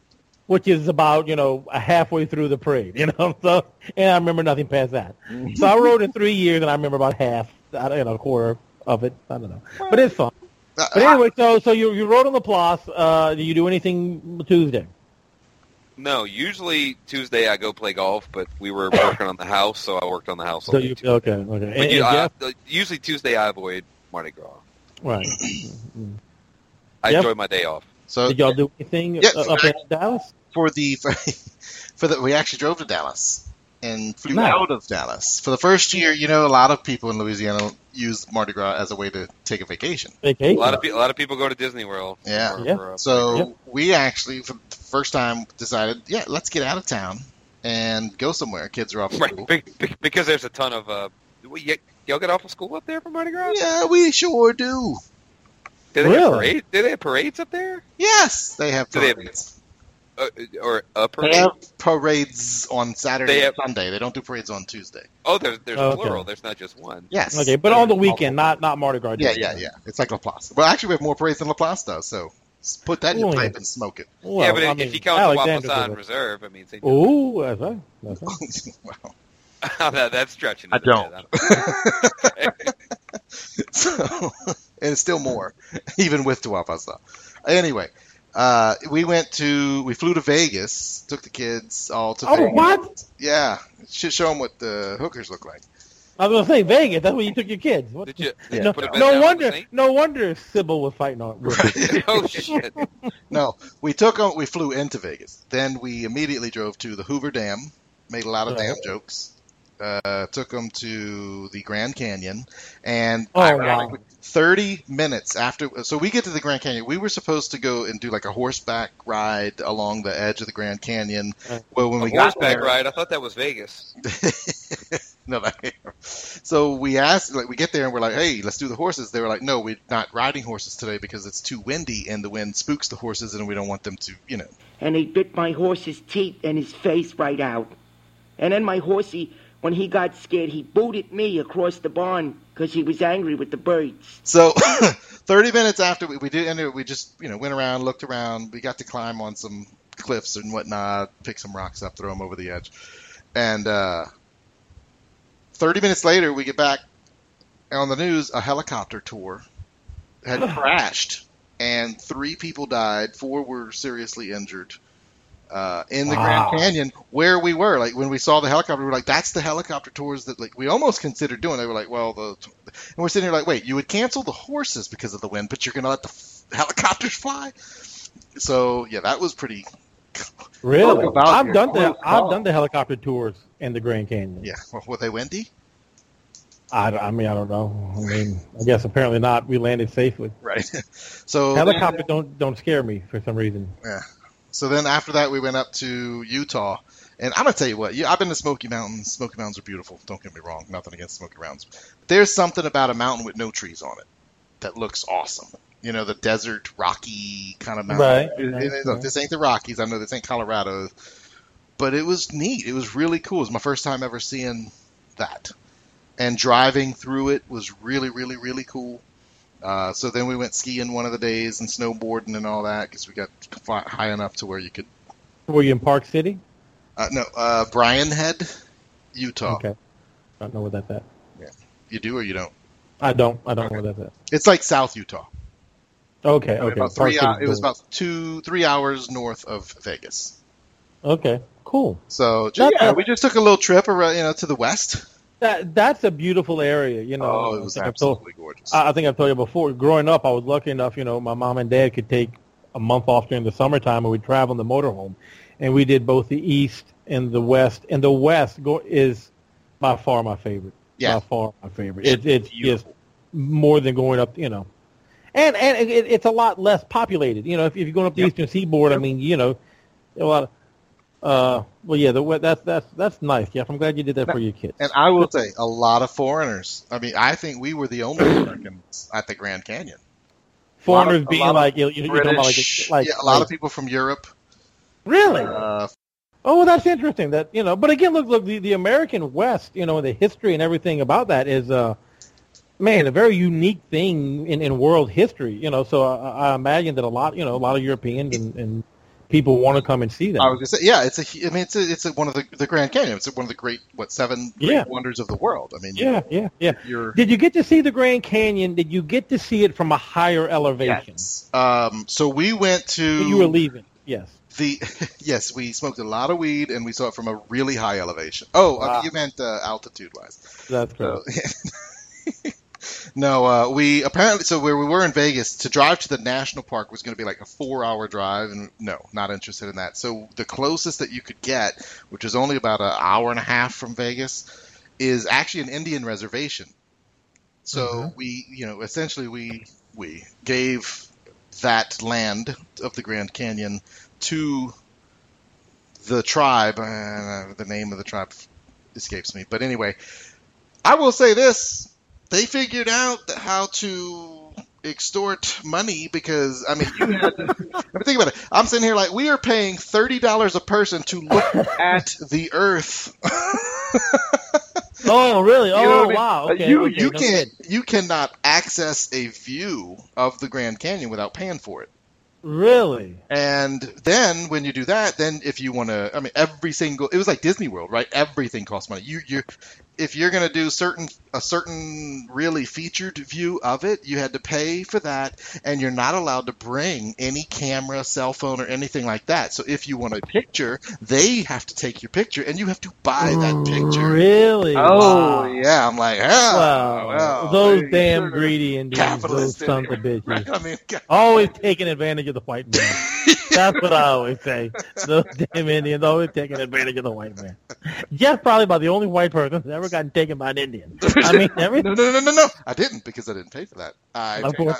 which is about, halfway through the parade, So, and I remember nothing past that. So I rode it 3 years, and I remember about half, a quarter of it. I don't know. But it's fun. But anyway, so you rode on the Place. Do you do anything Tuesday? No, usually Tuesday I go play golf, but we were working on the house, so I worked on the house. Okay. But usually Tuesday I avoid Mardi Gras. Right. I enjoy my day off. So did y'all do anything up in Dallas? We actually drove to Dallas and flew out of Dallas. For the first year, a lot of people in Louisiana use Mardi Gras as a way to take a vacation. A lot of people go to Disney World. Yeah. We actually, for the first time, decided, let's get out of town and go somewhere. Kids are off of school. Because there's a ton of... y'all get off of school up there for Mardi Gras? Yeah, we sure do. Do they have parades up there? Yes, they have parades. Or a parade? They have parades on Saturday and Sunday. They don't do parades on Tuesday. Oh, there's plural. There's not just one. Yes. Okay, but on the weekend, not Mardi Gras. Yeah. It's like La Place. Well, actually, we have more parades than La Place does, so put that in your pipe and smoke it. Well, but if you count the Wapassan Reserve, I mean... Ooh, that's right. Wow. That's stretching. I don't. And it's still more, even with Tuapasa. Anyway, we flew to Vegas, took the kids all to Vegas. Oh, what? Yeah. Should show them what the hookers look like. I was going to say Vegas. That's where you took your kids. What? No wonder Sybil was fighting on it. Oh, shit. No, we flew into Vegas. Then we immediately drove to the Hoover Dam, made a lot of dam jokes. Took them to the Grand Canyon, and 30 minutes after, so we get to the Grand Canyon. We were supposed to go and do like a horseback ride along the edge of the Grand Canyon. Well, when we got horseback ride, I thought that was Vegas. No, so we asked, we get there and we're like, hey, let's do the horses. They were like, no, we're not riding horses today because it's too windy and the wind spooks the horses and we don't want them to, And he bit my horse's teeth and his face right out. And then my horsey, when he got scared, he booted me across the barn because he was angry with the birds. So 30 minutes after we did end it, we just, went around, looked around. We got to climb on some cliffs and whatnot, pick some rocks up, throw them over the edge. And 30 minutes later, we get back on the news, a helicopter tour had crashed and 3 people died, 4 were seriously injured. In the Grand Canyon where we were. Like when we saw the helicopter, we were like, that's the helicopter tours that we almost considered doing. They were like, and we're sitting here like, wait, you would cancel the horses because of the wind, but you're going to let the helicopters fly? So yeah, that was pretty. Really? I've done the helicopter tours in the Grand Canyon. Yeah. Well, were they windy? I don't know. I guess apparently not. We landed safely. Right. So helicopters don't scare me for some reason. Yeah. So then after that, we went up to Utah. And I'm going to tell you what, I've been to Smoky Mountains. Smoky Mountains are beautiful. Don't get me wrong. Nothing against Smoky Mountains. There's something about a mountain with no trees on it that looks awesome. The desert, rocky kind of mountain. Right. Look, this ain't the Rockies. I know this ain't Colorado. But it was neat. It was really cool. It was my first time ever seeing that. And driving through it was really, really, really cool. So then we went skiing one of the days and snowboarding and all that because we got high enough to where you could. Were you in Park City? No, Brian Head, Utah. Okay. I don't know where that's at. Yeah. You do or you don't? I don't know where that's at. It's like South Utah. Okay. About it was about 3 hours north of Vegas. Okay. Cool. So we just took a little trip around, to the west. That's a beautiful area, Oh, it was absolutely gorgeous. I think I've told you before. Growing up, I was lucky enough, my mom and dad could take a month off during the summertime, and we'd travel in the motorhome. And we did both the east and the west. And the west is by far my favorite. Yeah. By far my favorite. It's just more than going up, And it's a lot less populated. If you're going up the eastern seaboard, a lot of. That's nice, Jeff. I'm glad you did that for your kids. And I will say, a lot of foreigners. I mean, I think we were the only Americans at the Grand Canyon. Foreigners being like, a lot of people from Europe. Really? That's interesting. But again, look, the American West, the history and everything about that is, a very unique thing in world history. So I imagine that a lot of Europeans and people want to come and see that. I was gonna say, yeah, it's one of the Grand Canyon. It's one of the great great wonders of the world. I mean, yeah. Did you get to see the Grand Canyon? Did you get to see it from a higher elevation? Yes. So we went to. You were leaving. Yes. Yes, we smoked a lot of weed and we saw it from a really high elevation. Oh, wow. You meant altitude-wise. That's correct. No, we apparently, so where we were in Vegas, to drive to the national park was going to be like a 4-hour drive, and no, not interested in that. So the closest that you could get, which is only about an hour and a half from Vegas, is actually an Indian reservation. So we, essentially we gave that land of the Grand Canyon to the tribe. The name of the tribe escapes me. But anyway, I will say this. They figured out how to extort money because, I mean, you had to, think about it. I'm sitting here like, we are paying $30 a person to look at the earth. Oh, really? Oh, wow. Okay. You cannot access a view of the Grand Canyon without paying for it. Really? And then when you do that, then if you want to, I mean, it was like Disney World, right? Everything costs money. If you're going to do a certain really featured view of it, you had to pay for that, and you're not allowed to bring any camera, cell phone, or anything like that. So if you want a picture, they have to take your picture, and you have to buy that picture. Really? Oh, wow. Yeah. I'm like, wow. Those damn greedy Indians, those sons of bitches. Right? I mean, always taking advantage of the white man. That's what I always say. Those damn Indians always taking advantage of the white man. Jeff's probably about the only white person who's ever gotten taken by an Indian. I mean, No. I didn't, because I didn't pay for that. I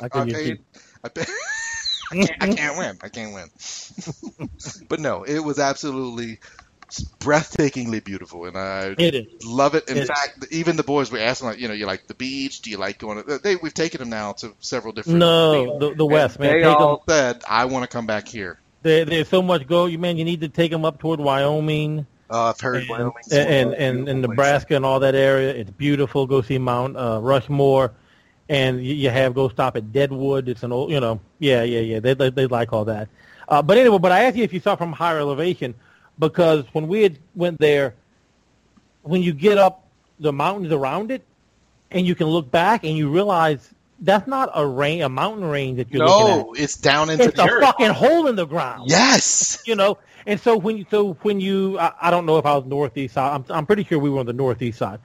can't win. But no, it was absolutely breathtakingly beautiful, and I love it. In fact, even the boys were asking, like, you like the beach? Do you like going to... We've taken them now to several different... No, the West, man. They all said, I want to come back here. There's so much you need to take them up toward Wyoming. I've heard Wyoming. And Nebraska and all that area. It's beautiful. Go see Mount Rushmore. And you go stop at Deadwood. It's an old, yeah. They like all that. But anyway, I asked you if you saw from higher elevation, because when we went there, when you get up the mountains around it, and you can look back and you realize that's not a mountain range that you're looking at. No, it's down into the earth. It's a fucking hole in the ground. Yes. And so when you I don't know if I was northeast side. I'm pretty sure we were on the northeast side.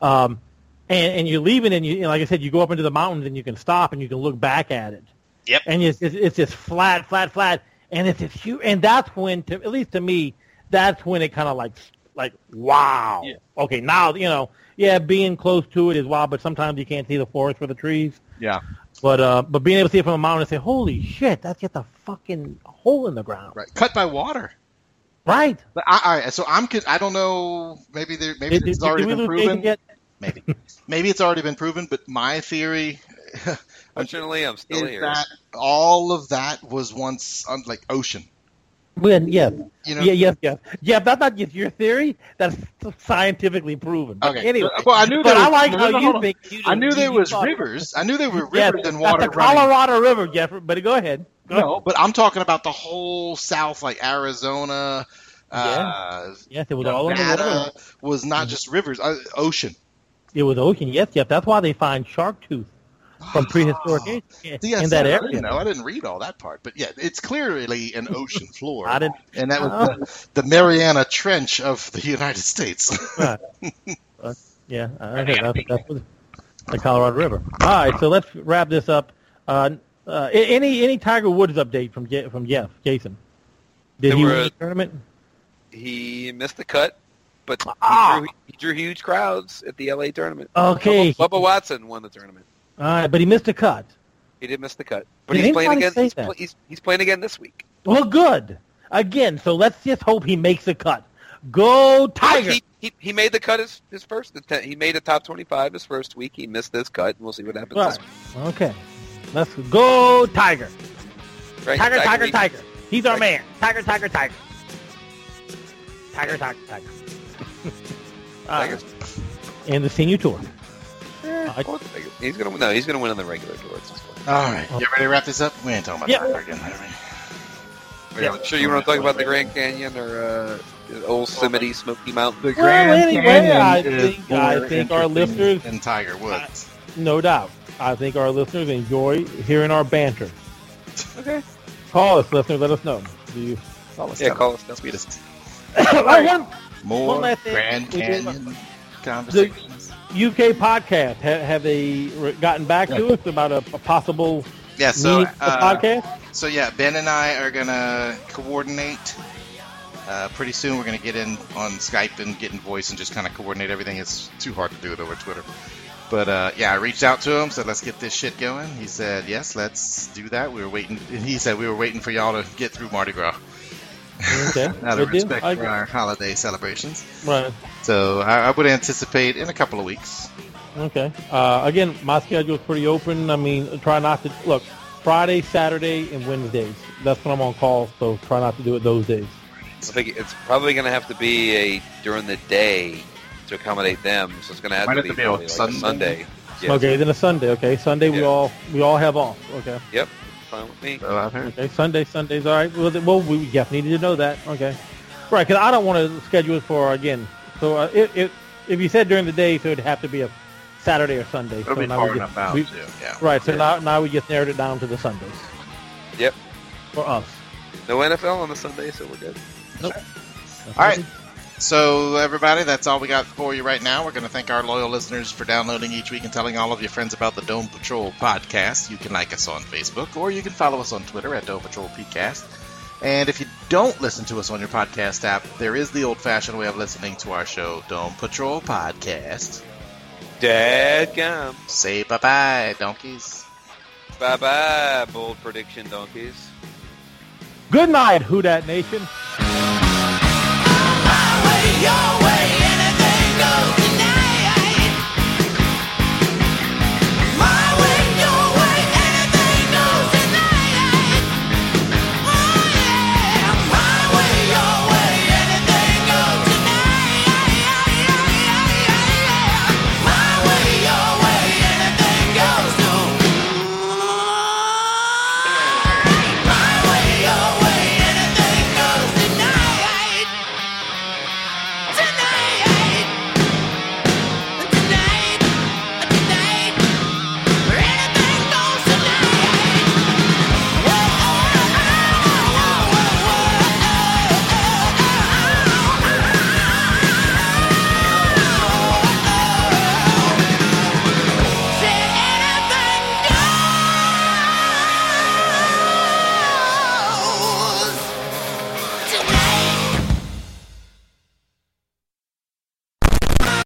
And you're leaving, and like I said, you go up into the mountains, and you can stop, and you can look back at it. Yep. And it's just flat, and it's huge. And that's when, at least to me, that's when it kind of like wow. Yeah. Okay, now being close to it is wild, but sometimes you can't see the forest for the trees. Yeah. But being able to see it from a mountain and say, holy shit, that's just a fucking hole in the ground. Right. Cut by water. Right. But I don't know. Maybe it's already been proven. Maybe it's already been proven. But my theory, fortunately, I'm still here. That all of that was once like ocean. Yes. Yeah, that's not just your theory. That's scientifically proven. Okay. Anyway, well, I knew you think. I knew there was rivers. I knew there were rivers and water. That's the Colorado River, Jeff. But go ahead. No, but I'm talking about the whole South, like Arizona. Yes, it was all in the water. Was not just rivers, ocean. It was ocean. Yes, Jeff. That's why they find shark tooth from prehistoric age in that area. I didn't read all that part, but yeah, it's clearly an ocean floor. And that was the Mariana Trench of the United States. Right. Yeah, I think that's the Colorado River. All right, so let's wrap this up. Any Tiger Woods update from Jeff, Jason? Did he win the tournament? He missed the cut, but he drew huge crowds at the LA tournament. Okay. Bubba Watson won the tournament. All right, but he missed a cut. He did miss the cut, but he's playing again. He's playing again this week. Well, good. Again, so let's just hope he makes a cut. Go Tiger! He made the cut his first. He made a top 25 his first week. He missed this cut, and we'll see what happens this week. Okay, let's go Tiger. Right, Tiger. He's our man. Tiger. Tiger. And the senior tour. He's gonna win on the regular tour. All right, you ready to wrap this up? We ain't talking about Tiger again. Sure, you want to talk about the Grand Canyon or Old Yosemite Smoky Mountain? The Grand Canyon I think our listeners and Tiger Woods. No doubt. I think our listeners enjoy hearing our banter. Okay. Call us, listeners. Let us know. Call us. Sweetest. More Grand Canyon conversations. The UK podcast, have they gotten back to us about a possible podcast? So yeah, Ben and I are going to coordinate. Pretty soon we're going to get in on Skype and get in voice and just kind of coordinate everything. It's too hard to do it over Twitter. But I reached out to him, said let's get this shit going. He said yes, let's do that. We were waiting. And he said we were waiting for y'all to get through Mardi Gras. Okay. Out of respect for our holiday celebrations. Right. So I would anticipate in a couple of weeks. Okay. Again, my schedule is pretty open. I mean, try not to look Friday, Saturday, and Wednesdays. That's when I'm on call. So try not to do it those days. I think it's probably going to have to be during the day to accommodate them. So it's going to have to be like Sunday. Yes. Okay, then a Sunday. Okay, Sunday we all have off. Okay. Yep. Fine with me. Okay, Sunday's all right. Well, we definitely needed to know that. Okay. Right, because I don't want to schedule it for again. So if you said during the day, so it'd have to be a Saturday or Sunday. It'll so be far enough out, too. Yeah. Right, so now we just narrowed it down to the Sundays. Yep. For us. No NFL on the Sunday, so we're good. Nope. All right. So, everybody, that's all we got for you right now. We're going to thank our loyal listeners for downloading each week and telling all of your friends about the Dome Patrol podcast. You can like us on Facebook, or you can follow us on Twitter at Dome Patrol PCast. And if you don't listen to us on your podcast app, there is the old-fashioned way of listening to our show, Dome Patrol Podcast. Dadgum. Say bye-bye, donkeys. Bye-bye, bold prediction donkeys. Good night, Who Dat Nation. Your way.